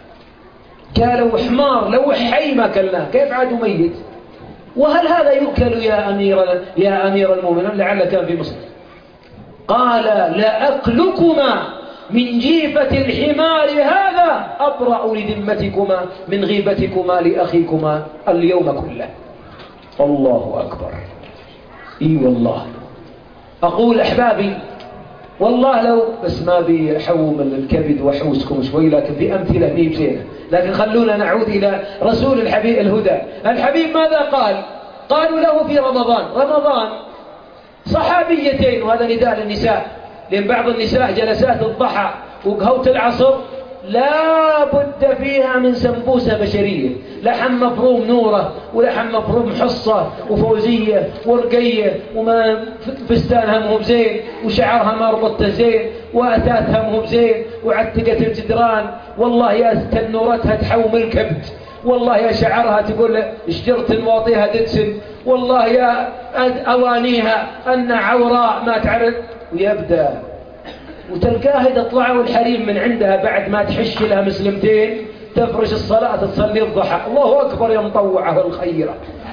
قالوا حمار لو حي ما كلناه، كيف عاد ميت؟ وهل هذا يؤكل يا أمير المؤمنين؟ لعل كان في مصر. قال لأكلكما من جيفة الحمار هذا أبرأ لذمتكما من غيبتكما لأخيكما اليوم كله. الله أكبر. إي والله أقول أحبابي والله لو بس ما بيحوم الكبد وحوسكم شوي، لكن في أمثلة ميم زينة، لكن خلونا نعود إلى رسول الحبيب الهدى. الحبيب ماذا قال؟ قالوا له في رمضان صحابيتين، وهذا نداء للنساء، لأن بعض النساء جلسات الضحى وقهوة العصر لا بد فيها من سمبوسة بشرية، لحم مفروم نورة ولحم مفروم حصة وفوزية ورقية، وما فستانها مو بزين وشعرها ما ربطته زين وأثاثها مو بزين وعتقة الجدران، والله يا تنورتها تحوم الكبد، والله يا شعرها تقول اشجرت واطيها ددسن، والله يا أوانيها أن عوراء ما تعرف. ويبدأ وتلقاها إذا طلعوا الحريم من عندها بعد ما تحش لها مسلمتين تفرش الصلاة تصلي الضحى. الله أكبر يا مطوعة الخيرة.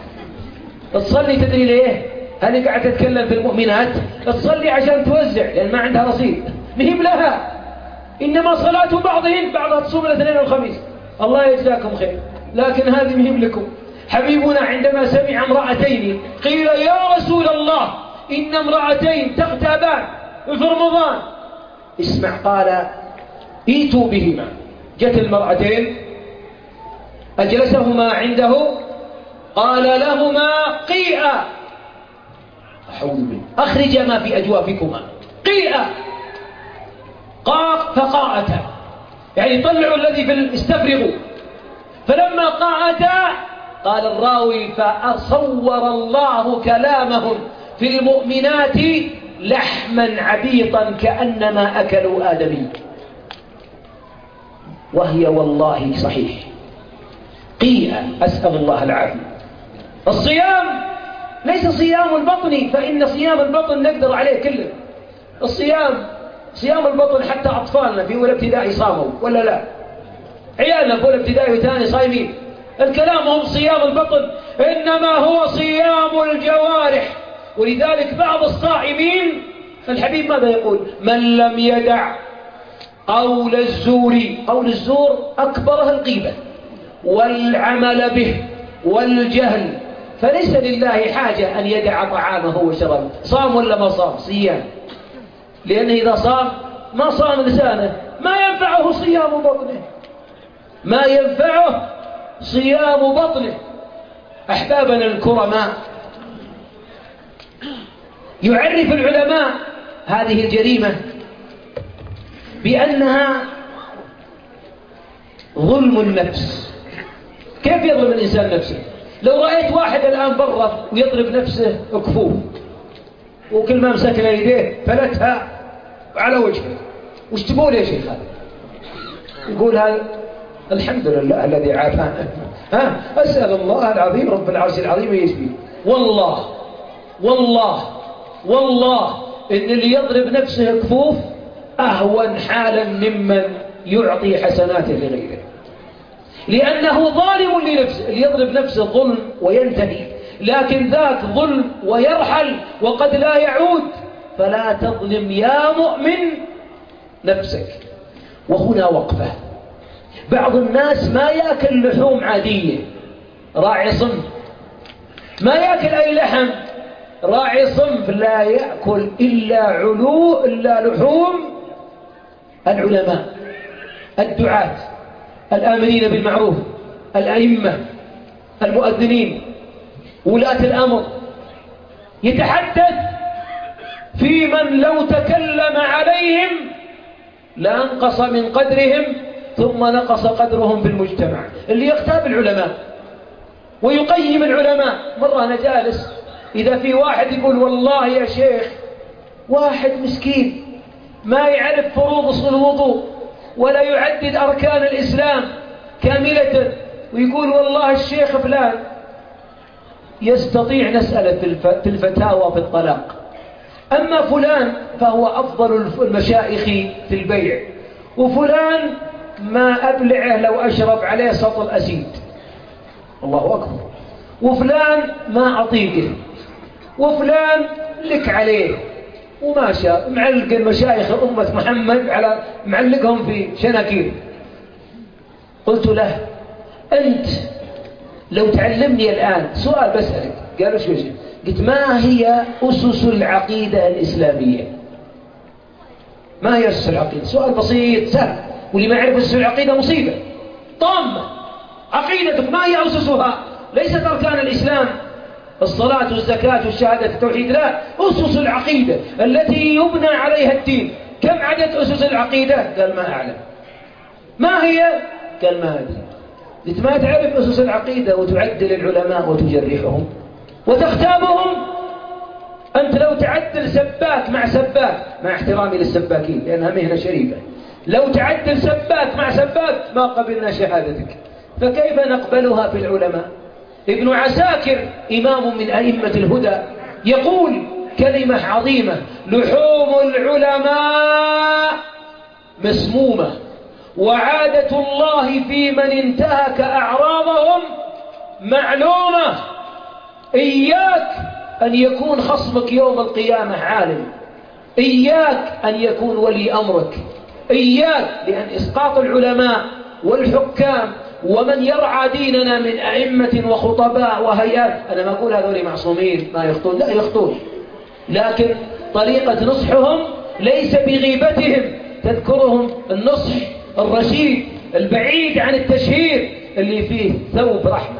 تصلي تدري ليه؟ هل قاعدة تتكلم في المؤمنات؟ تصلي عشان توزع لأن ما عندها رصيد، مهم لها، إنما صلاة بعضهم بعضها تصوم الاثنين والخميس، الله يجزاكم خير. لكن هذه مهم لكم. حبيبنا عندما سمع امرأتين قيل يا رسول الله إن امرأتين تغتابان في رمضان، اسمع قال ائتوا بهما. جت المرأتين أجلسهما عنده قال لهما قيئا، أخرج ما في أجوافكما، قيئا فقاءتا، يعني طلعوا الذي في استفرغوا. فلما قاءتا قال الراوي فصور الله كلامهم في المؤمنات لحما عبيطا كأنما أكلوا آدمي، وهي والله صحيح قيئة، أسأل الله العافية. الصيام ليس صيام البطن، فإن صيام البطن نقدر عليه كله. صيام البطن حتى أطفالنا في أولى ابتدائي صاموا ولا لا؟ عيالنا في أولى ابتدائي وثاني صايمين. الكلام هم صيام البطن، إنما هو صيام الجوارح. ولذلك بعض الصائمين الحبيب ماذا يقول؟ من لم يدع قول الزور، قول الزور أكبرها الغيبة والعمل به والجهل، فليس لله حاجة أن يدع طعامه وشرابه. صام ولا ما صام؟ صيام، لأنه إذا صام ما صام لسانه ما ينفعه صيام بطنه، ما ينفعه صيام بطنه. أحبابنا الكرماء، يعرف العلماء هذه الجريمة بأنها ظلم النفس. كيف يظلم الإنسان نفسه؟ لو رأيت واحد الآن برا ويضرب نفسه كفوف، وكل ما مسك يديه فلتها على وجهه، وش تقول يا شيخ هذا؟ يقول هذا الحمد لله الذي عافانا، أسأل الله العظيم رب العرش العظيم يشفيه. والله إن اللي يضرب نفسه كفوف أهون حالا ممن يعطي حسناته لغيره، لأنه ظالم لنفسه. اللي يضرب نفسه ظلم وينتهي، لكن ذاك ظلم ويرحل وقد لا يعود. فلا تظلم يا مؤمن نفسك. وهنا وقفة. بعض الناس ما يأكل لحوم عادية، راعي صنف، ما يأكل أي لحم، راعي صنف، لا يأكل إلا لحوم العلماء، الدعاة، الآمرين بالمعروف، الأئمة، المؤذنين، ولاة الأمر. يتحدث في من لو تكلم عليهم لانقص من قدرهم ثم نقص قدرهم في المجتمع. اللي يغتاب العلماء ويقيم العلماء. مرة أنا جالس، إذا في واحد يقول والله يا شيخ، واحد مسكين ما يعرف فروض الوضوء ولا يعدد أركان الإسلام كاملة، ويقول والله الشيخ فلان يستطيع نسأله في الفتاوى في الطلاق، أما فلان فهو أفضل المشايخ في البيع، وفلان ما أبلعه لو أشرب عليه سطل أسيد، الله أكبر، وفلان ما أطيقه، وفلان لك عليه، وماشى معلق المشايخ أمة محمد على معلقهم في شناكير. قلت له أنت لو تعلمني الآن سؤال بسألك. قالوا شو شيء؟ قلت ما هي أسس العقيدة الإسلامية؟ ما هي أسس العقيدة؟ سؤال بسيط سهل، واللي ما يعرف أسس العقيدة مصيبة طامة. عقيدتك ما هي أسسها؟ ليست أركان الإسلام الصلاة والزكاة والشهادة التوحيد، لا، أسس العقيدة التي يبنى عليها الدين. كم عدد أسس العقيدة؟ قال ما أعلم. ما هي؟ قال ما أدري. قلت ما تعرف أسس العقيدة وتعدل العلماء وتجرحهم وتختابهم؟ أنت لو تعدل سباك مع سباك، مع احترامي للسباكين لأنها مهنة شريفة، لو تعدل سباك مع سباك ما قبلنا شهادتك، فكيف نقبلها في العلماء؟ ابن عساكر إمام من أئمة الهدى يقول كلمة عظيمة: لحوم العلماء مسمومة، وعادة الله في من انتهك أعراضهم معلومة. إياك أن يكون خصمك يوم القيامة عالم، إياك أن يكون ولي أمرك، إياك، لأن إسقاط العلماء والحكام ومن يرعى ديننا من أئمة وخطباء وهيئات، أنا ما أقول هذول معصومين ما يخطون، لا يخطون، لكن طريقة نصحهم ليس بغيبتهم، تذكرهم النصح الرشيد البعيد عن التشهير اللي فيه ثوب رحمة.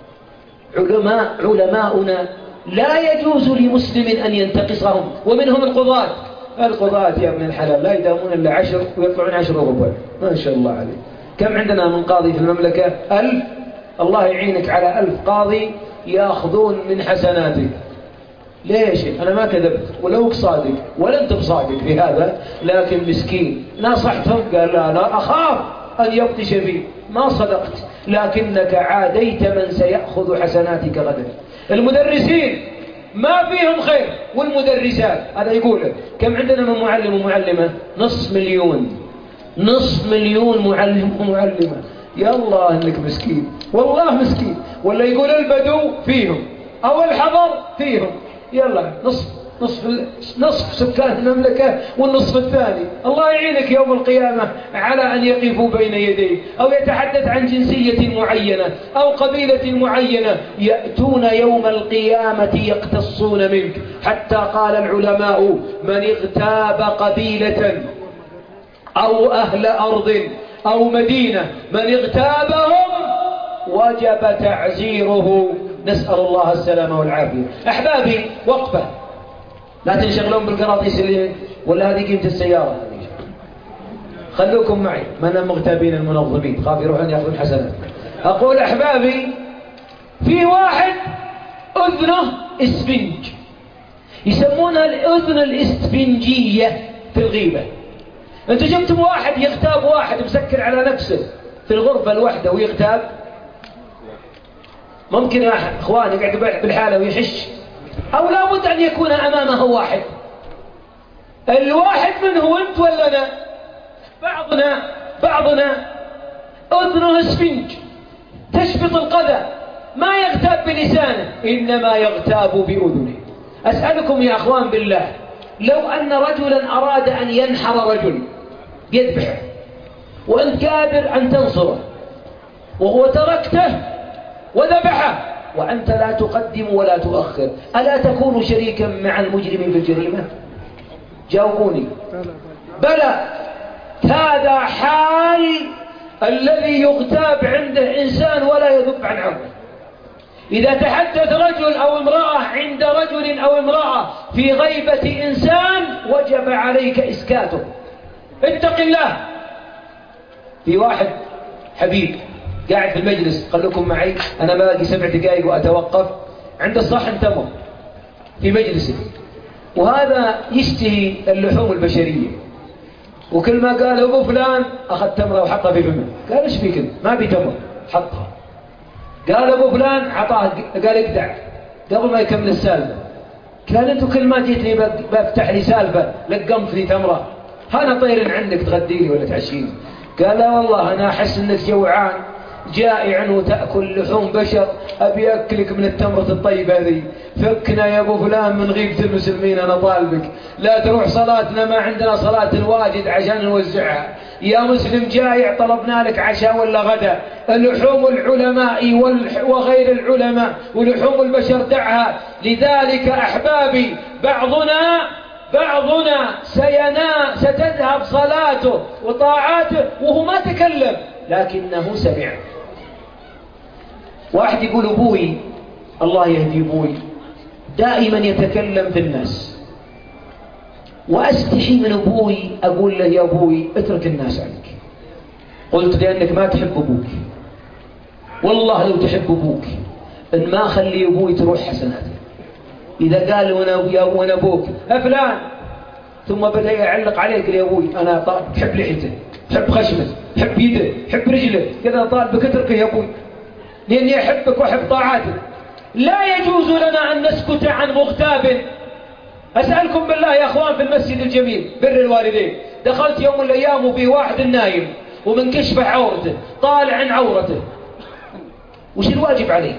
علماؤنا لا يجوز لمسلم أن ينتقصهم، ومنهم القضاة يا ابن الحلال لا يداومون إلا 10 ويطلعون 10 وربع، ما شاء الله عليه. كم عندنا من قاضي في المملكة؟ 1000. الله يعينك على 1000 قاضي يأخذون من حسناتك. ليش؟ أنا ما كذبت ولو صادق، ولا أنت بصادق في هذا، لكن مسكين ناصحتهم قال لا أخاف أن يبطش بي، ما صدقت، لكنك عاديت من سيأخذ حسناتك غدا. المدرسين ما فيهم خير، والمدرسات هذا يقول كم عندنا من معلم ومعلمة؟ 500,000 معلم ومعلمة. يا الله انك مسكين، والله مسكين. ولا يقول البدو فيهم او الحضر فيهم، يلا نصف سكان المملكة والنصف الثاني. الله يعينك يوم القيامة على أن يقفوا بين يديه، أو يتحدث عن جنسية معينة أو قبيلة معينة، يأتون يوم القيامة يقتصون منك. حتى قال العلماء: من اغتاب قبيلة أو أهل أرض أو مدينة، من اغتابهم وجب تعزيره. نسأل الله السلامة والعافية. أحبابي، وقفة، لا تنشغلون بالقراطيس اللي ولا هذه قيمة السيارة. خلوكم معي، من المغتابين المنظمين خاف يروحون يأخذون حسنات. أقول أحبابي، في واحد أذنه اسفنج، يسمونها الأذن الإسفنجية في الغيبة. أنتوا جبتم واحد يغتاب واحد مسكر على نفسه في الغرفة الوحدة ويغتاب؟ ممكن يا أخوان يقعد بالحالة ويحش؟ أو لا بد أن يكون أمامه واحد. الواحد من هو أنت ولا أنا؟ بعضنا أذنه اسفنج تشبط القذى، ما يغتاب بلسانه إنما يغتاب بأذنه. أسألكم يا أخوان بالله، لو أن رجلا أراد أن ينحر رجل يذبحه وأنت قادر أن تنصره وهو تركته وذبحه وأنت لا تقدم ولا تؤخر، ألا تكون شريكا مع المجرم في الجريمة؟ جاوبوني. بلى، هذا حال الذي يغتاب عنده إنسان ولا يذب عن عرضه. إذا تحدث رجل أو امرأة عند رجل أو امرأة في غيبة إنسان وجب عليك إسكاته. اتق الله. في واحد حبيب قاعد في المجلس، خلوكم معي، أنا باقي 7 دقائق وأتوقف، عند الصحن تمر في مجلسه، وهذا يشتهي اللحوم البشرية، وكل ما قال أبو فلان أخذ تمرة وحطها في فمه. قال إيش فيك أنت؟ ما بي تمر، حطها. قال أبو فلان عطاه، قال اقدع قبل ما يكمل السالفة. قال أنتوا كل ما جيتني بفتح لي سالفة لقمت لي تمرة، أنا طير عندك تغديني ولا تعشيني؟ قال لا والله أنا أحس أنك جوعان جائع وتأكل لحوم بشر، أبي أكلك من التمرة الطيبة هذه، فكنا يا أبو فلان من غيبة المسلمين، أنا طالبك لا تروح صلاتنا، ما عندنا صلاة الواجد عشان نوزعها، يا مسلم جائع طلبنا لك عشاء ولا غدا، لحوم العلماء وغير العلماء ولحوم البشر دعها. لذلك أحبابي، بعضنا ستذهب صلاته وطاعاته وهو ما تكلم لكنه سمع. واحد يقول أبوي الله يهدي أبوي دائما يتكلم في الناس، وأستحي من أبوي أقول له يا أبوي اترك الناس عنك. قلت لأنك ما تحب أبوك، والله لو تحب أبوك إن ما خلي أبوي تروح حسناته. إذا قال وانا أبوك فلان، ثم بدأ يعلق عليك يا أبوي أنا تحب لحيته، تحب خشمه، تحب يده، تحب رجله، كذا طالبك اتركه يا أبوي لأني أحبك وأحب طاعاتك. لا يجوز لنا أن نسكت عن مغتاب. أسألكم بالله يا أخوان في المسجد الجميل بر الوالدين، دخلت يوم من الأيام وفي واحد نايم ومن كشف عورته طالع عن عورته، وش الواجب عليه؟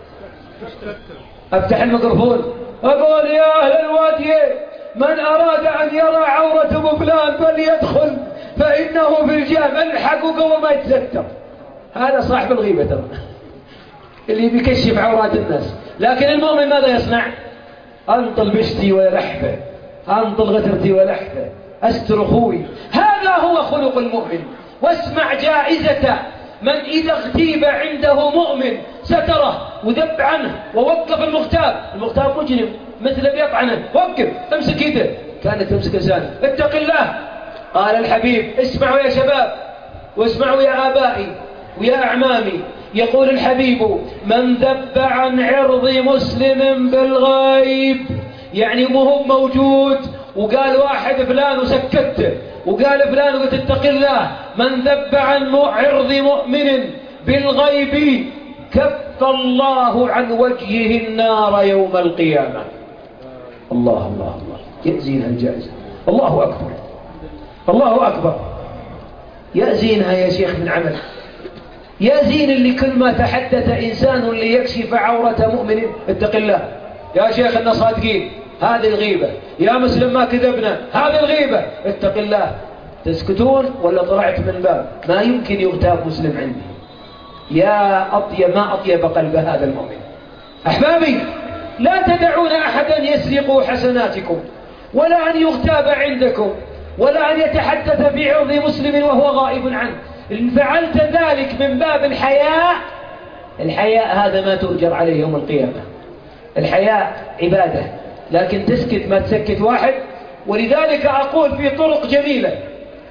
أفتح الميكروفون أقول يا أهل الوادي من أراد أن يرى عورة أبو فلان فليدخل فإنه في الجامع، الحقوا قبل ما يتستر. هذا صاحب الغيبة ترى، اللي بيكشف عورات الناس. لكن المؤمن ماذا يصنع؟ أنطل بشتي ولحفه، أنطل غترتي ولحفه، أستر أخوي. هذا هو خلق المؤمن. واسمع جائزة من إذا اغتيب عنده مؤمن ستره وذب عنه ووقف المغتاب مجرم مثل بيطعنه، وقف امسك يده، كانت تمسك لسانه، اتق الله. قال الحبيب، اسمعوا يا شباب واسمعوا يا آبائي ويا أعمامي، يقول الحبيب من ذب عن عرض مسلم بالغيب، يعني مو موجود وقال واحد فلان وسكته وقال فلان وقلت اتق الله، من ذب عن عرض مؤمن بالغيب كف الله عن وجهه النار يوم القيامة. الله الله الله، يأزينها الجائزة. الله أكبر الله أكبر. يأزينها يا شيخ من عمل، يأزين اللي كل ما تحدث إنسان ليكشف عورة مؤمن اتق الله. يا شيخ إننا صادقين، هذه الغيبة. يا مسلم ما كذبنا، هذه الغيبة، اتق الله. تسكتون ولا طلعت من باب؟ ما يمكن يغتاب مسلم عندي. يا أطيب ما أطيب قلب هذا المؤمن. أحبابي، لا تدعون أحدا يسرق حسناتكم، ولا أن يغتاب عندكم، ولا أن يتحدث في عرض مسلم وهو غائب عنه. إن فعلت ذلك من باب الحياء هذا ما تؤجر عليه يوم القيامة. الحياء عبادة، لكن تسكت ما تسكت واحد. ولذلك أقول في طرق جميلة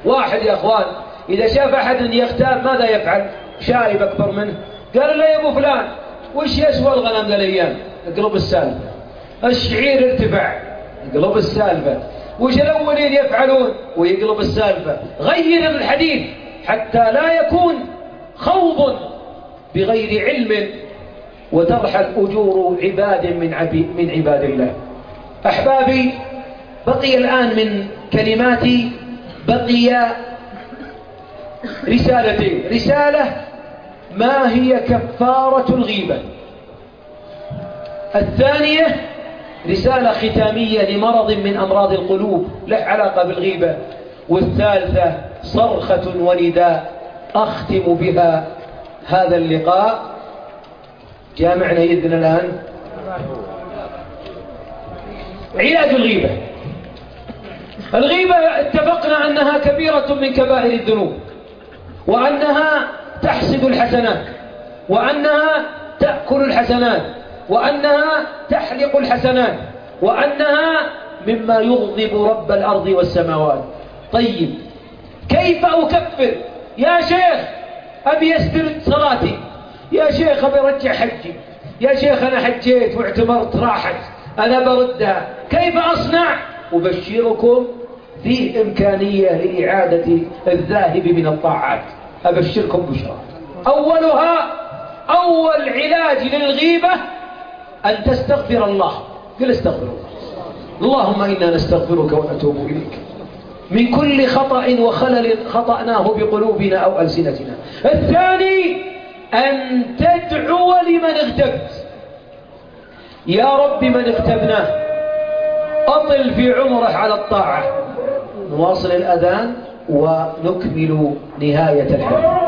واحد يا أخوان إذا شاف أحد يغتاب ماذا يفعل؟ شايب أكبر منه قال له يا أبو فلان وش يسوى الغنم ذا الأيام؟ اقلب السالفة. الشعير ارتفع، اقلب السالفة. وش الأولين يفعلون؟ ويقلب السالفة. غير الحديث حتى لا يكون خوض بغير علم وترحل أجور عباد من عباد الله. أحبابي، بقي الآن من كلماتي بقي رسالتين. رسالة ما هي كفارة الغيبة، الثانية رسالة ختامية لمرض من أمراض القلوب له علاقة بالغيبة، والثالثة صرخة ونداء أختم بها هذا اللقاء. جامعنا يدنا الآن علاج الغيبة. الغيبة اتفقنا أنها كبيرة من كبائر الذنوب، وأنها تحسد الحسنات، وأنها تأكل الحسنات، وأنها تحلق الحسنات، وأنها مما يغضب رب الأرض والسماوات. طيب كيف أكفر؟ يا شيخ أبي أسترد صلاتي، يا شيخ أبي أرجع حجي، يا شيخ أنا حجيت واعتمرت راحت أنا بردها، كيف أصنع؟ أبشركم في إمكانية لإعادة الذاهب من الطاعات. أبشركم بشرى. أولها، أول علاج للغيبة أن تستغفر الله. قل استغفر الله. اللهم إنا نستغفرك ونتوب إليك من كل خطأ وخلل خطأناه بقلوبنا أو ألسنتنا. الثاني أن تدعو لمن اغتبت. يا رب من اغتبناه أطل في عمره على الطاعة. نواصل الأذان ونكمل نهاية الحديث.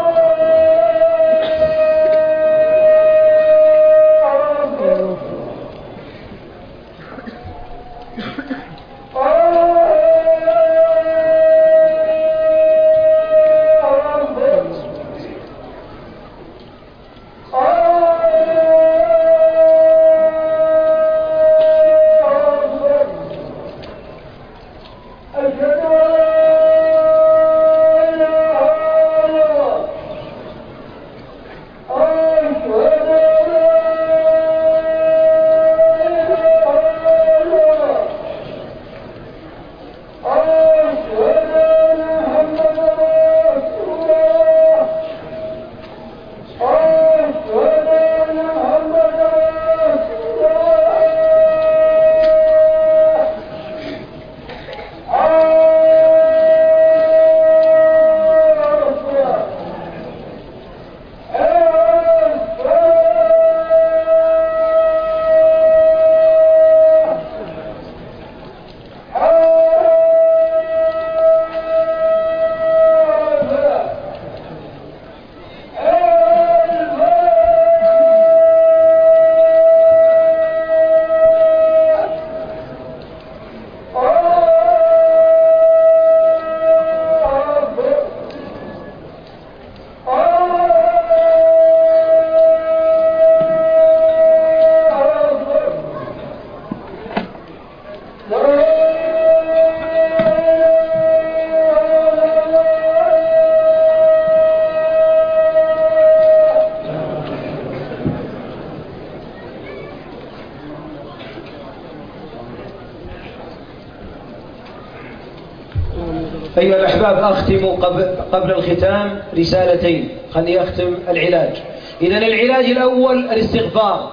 أيها الأحباب، أختم قبل الختام رسالتين. خلني أختم العلاج. إذن العلاج الأول الاستغفار،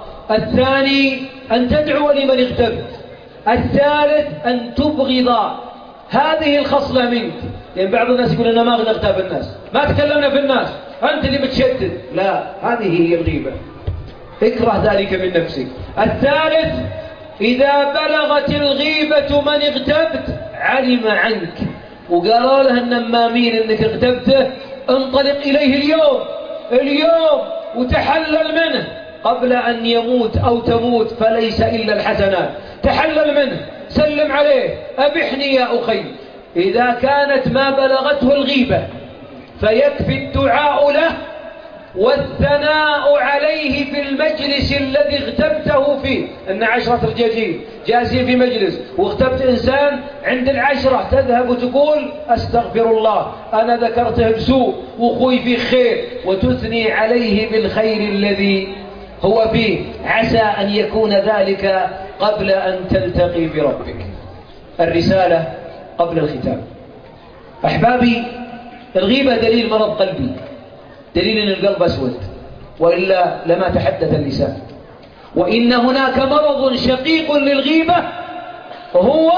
الثاني أن تدعو لمن اغتبت، الثالث أن تبغض هذه الخصلة منك. لأن بعض الناس يقول أنا ما أغنى اغتاب الناس، ما تكلمنا في الناس، أنت اللي بتشدد. لا، هذه هي الغيبة، اكره ذلك من نفسك. الثالث إذا بلغت الغيبة من اغتبت علم عنك وقالوا له النمامين انك اغتبته، انطلق اليه اليوم وتحلل منه قبل ان يموت او تموت، فليس الا الحسنات. تحلل منه، سلم عليه، ابحني يا اخي. اذا كانت ما بلغته الغيبة فيكفي الدعاء له والثناء عليه في المجلس الذي اغتبته فيه. أن 10 رجاجيل جالسين في مجلس واغتبت إنسان، عند 10 تذهب وتقول أستغفر الله أنا ذكرته بسوء وأخوي في خير، وتثني عليه بالخير الذي هو فيه، عسى أن يكون ذلك قبل أن تلتقي بربك. الرسالة قبل الختام. أحبابي، الغيبة دليل مرض قلبي، دليل أن القلب أسود، وإلا لما تحدث اللسان. وإن هناك مرض شقيق للغيبة، هو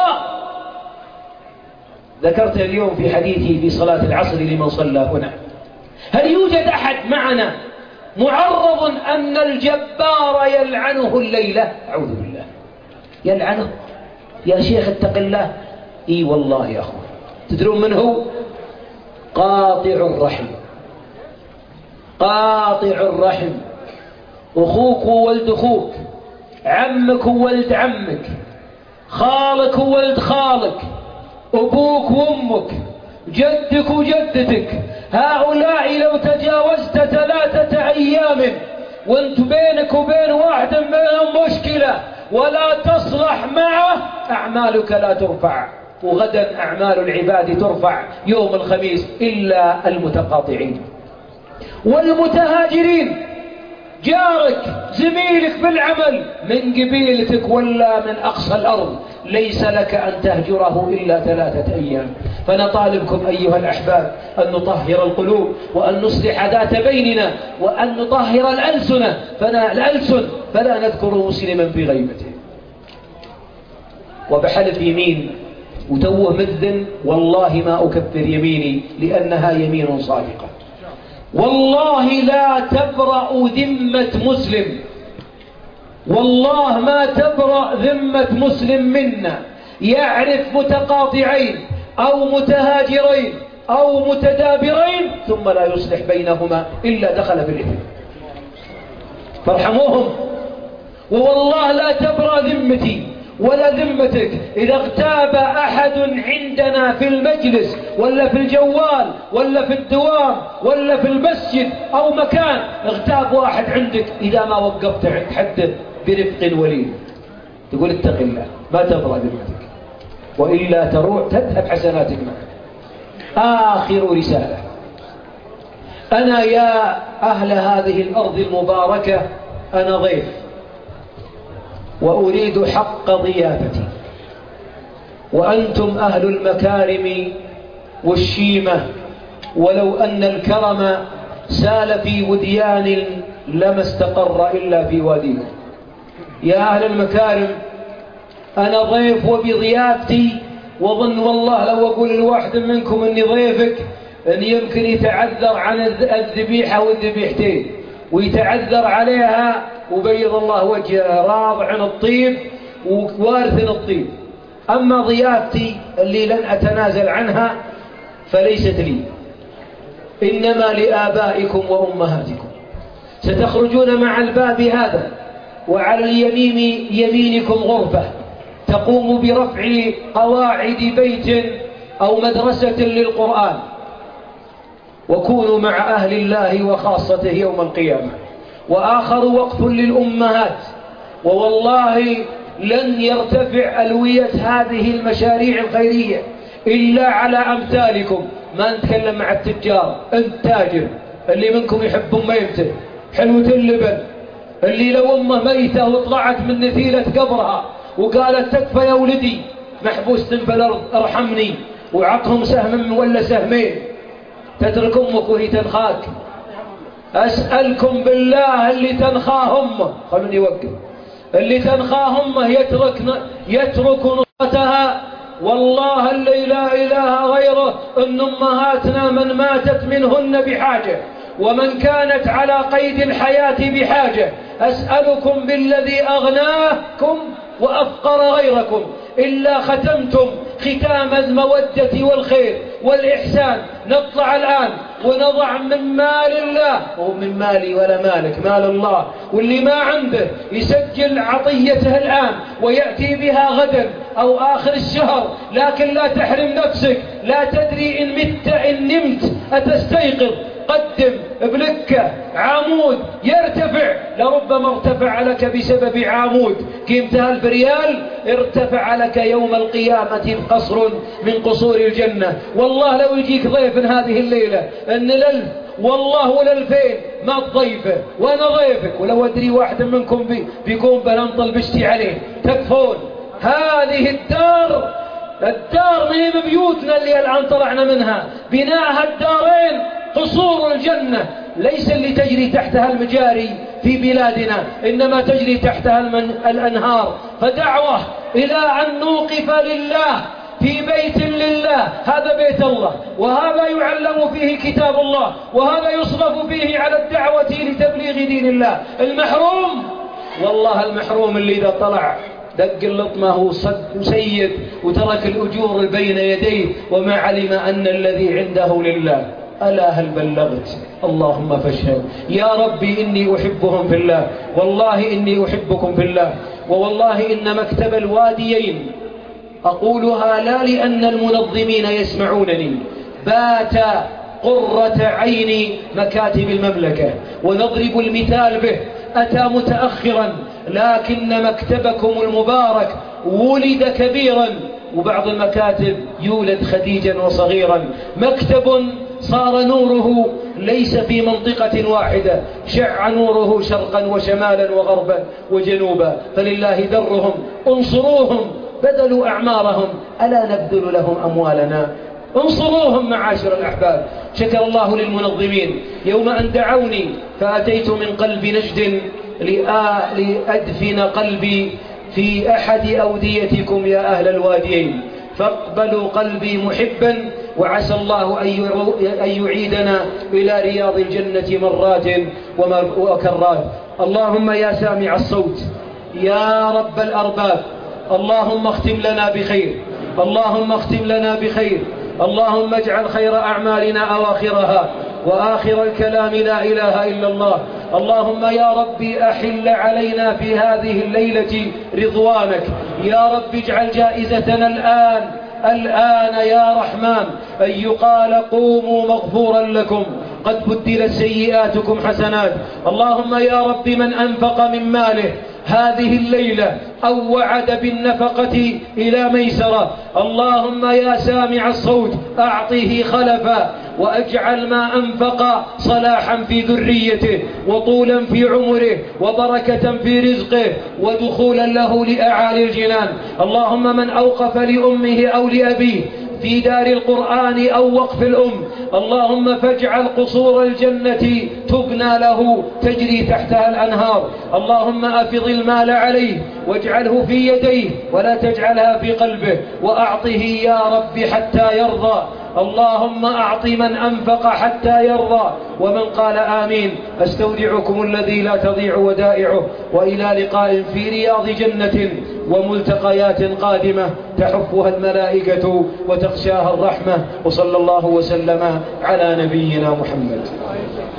ذكرت اليوم في حديثي في صلاة العصر لمن صلى هنا. هل يوجد أحد معنا معرض أن الجبار يلعنه الليلة؟ أعوذ بالله، يلعنه يا شيخ اتق الله. إي والله يا أخوان، تدرون من هو؟ قاطع الرحم. قاطع الرحم، أخوك وولد أخوك، عمك وولد عمك، خالك وولد خالك، أبوك وأمك، جدك وجدتك. هؤلاء لو تجاوزت 3 أيام وانت بينك وبين واحد منهم مشكلة ولا تصلح معه، أعمالك لا ترفع. وغدا أعمال العباد ترفع يوم الخميس إلا المتقاطعين والمتهاجرين. جارك زميلك بالعمل من قبيلتك ولا من أقصى الأرض، ليس لك أن تهجره إلا 3 أيام. فنطالبكم أيها الأحباب أن نطهر القلوب، وأن نصلح ذات بيننا، وأن نطهر الألسن فلا نذكر مسلما بغيبته. وبحلف يمين وتوه مذن، والله ما أكفر يميني لأنها يمين صادقة. والله لا تبرأ ذمة مسلم، والله ما تبرأ ذمة مسلم منا يعرف متقاطعين أو متهاجرين أو متدابرين ثم لا يصلح بينهما إلا دخل في الإثم، فارحموهم. ووالله لا تبرأ ذمتي ولا ذمتك إذا اغتاب أحد عندنا في المجلس ولا في الجوال ولا في الدوام ولا في المسجد أو مكان، اغتاب واحد عندك، إذا ما وقفت عند حده برفق ولين تقول اتق الله، ما تبرأ ذمتك، وإلا تروح تذهب حسناتك معك. آخر رسالة. أنا يا أهل هذه الأرض المباركة أنا ضيف، وأريد حق ضيافتي، وأنتم أهل المكارم والشيمة، ولو أن الكرم سال في وديان لما استقر إلا في واديكم. يا أهل المكارم، أنا ضيف وبضيافتي، وظن والله لو أقول لواحد منكم أني ضيفك أن يمكن يتعذر عن الذبيحة والذبيحتين ويتعذر عليها، وبيض الله وجهه راض عن الطيب ووارث الطيب. أما ضيافتي اللي لن أتنازل عنها فليست لي، إنما لآبائكم وأمهاتكم. ستخرجون مع الباب هذا، وعلى اليمين يمينكم غرفة تقوم برفع قواعد بيت أو مدرسة للقرآن، وكونوا مع أهل الله وخاصته يوم القيامة. وآخر وقف للأمهات، ووالله لن يرتفع ألوية هذه المشاريع الخيرية إلا على أمثالكم. ما نتكلم مع التجار، أنت تاجر اللي منكم يحب ميته حلوة اللبن، اللي لو أمه ميتة وطلعت من نثيلة قبرها وقالت تكفى يا ولدي محبوس في الأرض ارحمني، وعطهم سهم ولا سهمين، تترك أمك وهي تنخاك. أسألكم بالله اللي تنخاه أمه، خلوني يوقف، اللي تنخاه أمه يترك نصرتها. والله اللي لا إله غيره أن أمهاتنا من ماتت منهن بحاجة، ومن كانت على قيد الحياة بحاجة. أسألكم بالذي أغناكم وأفقر غيركم، إلا ختمتم ختام المودة والخير والإحسان. نطلع الآن ونضع من مال الله، وهو من مالي ولا مالك، مال الله، واللي ما عنده يسجل عطيته الآن ويأتي بها غدا أو آخر الشهر. لكن لا تحرم نفسك، لا تدري إن مت إن نمت أتستيقظ. قدم بلكة عمود يرتفع، لربما ارتفع لك بسبب عمود قيمته 1000 ريال، ارتفع لك يوم القيامة قصر من قصور الجنة. والله لو يجيك ضيف هذه الليلة ان ال1000 والله وال2000 ما تضيفه وانا ضيفك، ولو ادري واحد منكم بيكون بننطل بشتي عليه، تكفون. هذه الدار ما هي ببيوتنا اللي الآن طلعنا منها، بناها الدارين قصور الجنة، ليس اللي تجري تحتها المجاري في بلادنا، إنما تجري تحتها الأنهار. فدعوة إلى أن نوقف لله في بيت لله، هذا بيت الله، وهذا يعلم فيه كتاب الله، وهذا يصرف فيه على الدعوة لتبليغ دين الله. المحروم والله المحروم اللي إذا طلع دق اللطمة هو سيد وترك الأجور بين يديه وما علم أن الذي عنده لله. ألا هل بلغت؟ اللهم فاشهد. يا ربي إني أحبهم في الله، والله إني أحبكم في الله، ووالله إن مكتب الواديين أقولها لا لأن المنظمين يسمعونني، بات قرة عين مكاتب المملكة، ونضرب المثال به، أتى متأخرا لكن مكتبكم المبارك ولد كبيرا، وبعض المكاتب يولد خديجا وصغيرا. مكتب صار نوره ليس في منطقة واحدة، شع نوره شرقا وشمالا وغربا وجنوبا، فلله درهم، انصروهم، بذلوا أعمارهم، ألا نبذل لهم أموالنا؟ انصروهم معاشر الأحباب. شكر الله للمنظمين يوم أن دعوني فأتيت من قلب نجد لأدفن قلبي في أحد أوديتكم يا أهل الواديين، فاقبلوا قلبي محبا، وعسى الله أن يعيدنا إلى رياض الجنة مرات وكرات. اللهم يا سامع الصوت، يا رب الأرباب، اللهم اختم لنا بخير، اللهم اختم لنا بخير، اللهم اجعل خير أعمالنا أواخرها، وآخر الكلام لا إله إلا الله. اللهم يا ربي أحل علينا في هذه الليلة رضوانك، يا رب اجعل جائزتنا الآن يا رحمن أن يقال قوموا مغفورا لكم قد بدلت سيئاتكم حسنات. اللهم يا رب من أنفق من ماله هذه الليلة أو وعد بالنفقة إلى ميسرة، اللهم يا سامع الصوت أعطه خلفا، وأجعل ما أنفق صلاحا في ذريته، وطولا في عمره، وبركة في رزقه، ودخولا له لأعالي الجنان. اللهم من أوقف لأمه أو لأبيه في دار القرآن أو وقف الأم، اللهم فاجعل قصور الجنة تبنى له تجري تحتها الأنهار. اللهم أفض المال عليه واجعله في يديه ولا تجعلها في قلبه، وأعطه يا رب حتى يرضى. اللهم أعط من أنفق حتى يرضى. ومن قال آمين. أستودعكم الذي لا تضيع ودائعه، وإلى لقاء في رياض جنة وملتقيات قادمة تحفها الملائكة وتخشاها الرحمة، وصلى الله وسلم على نبينا محمد.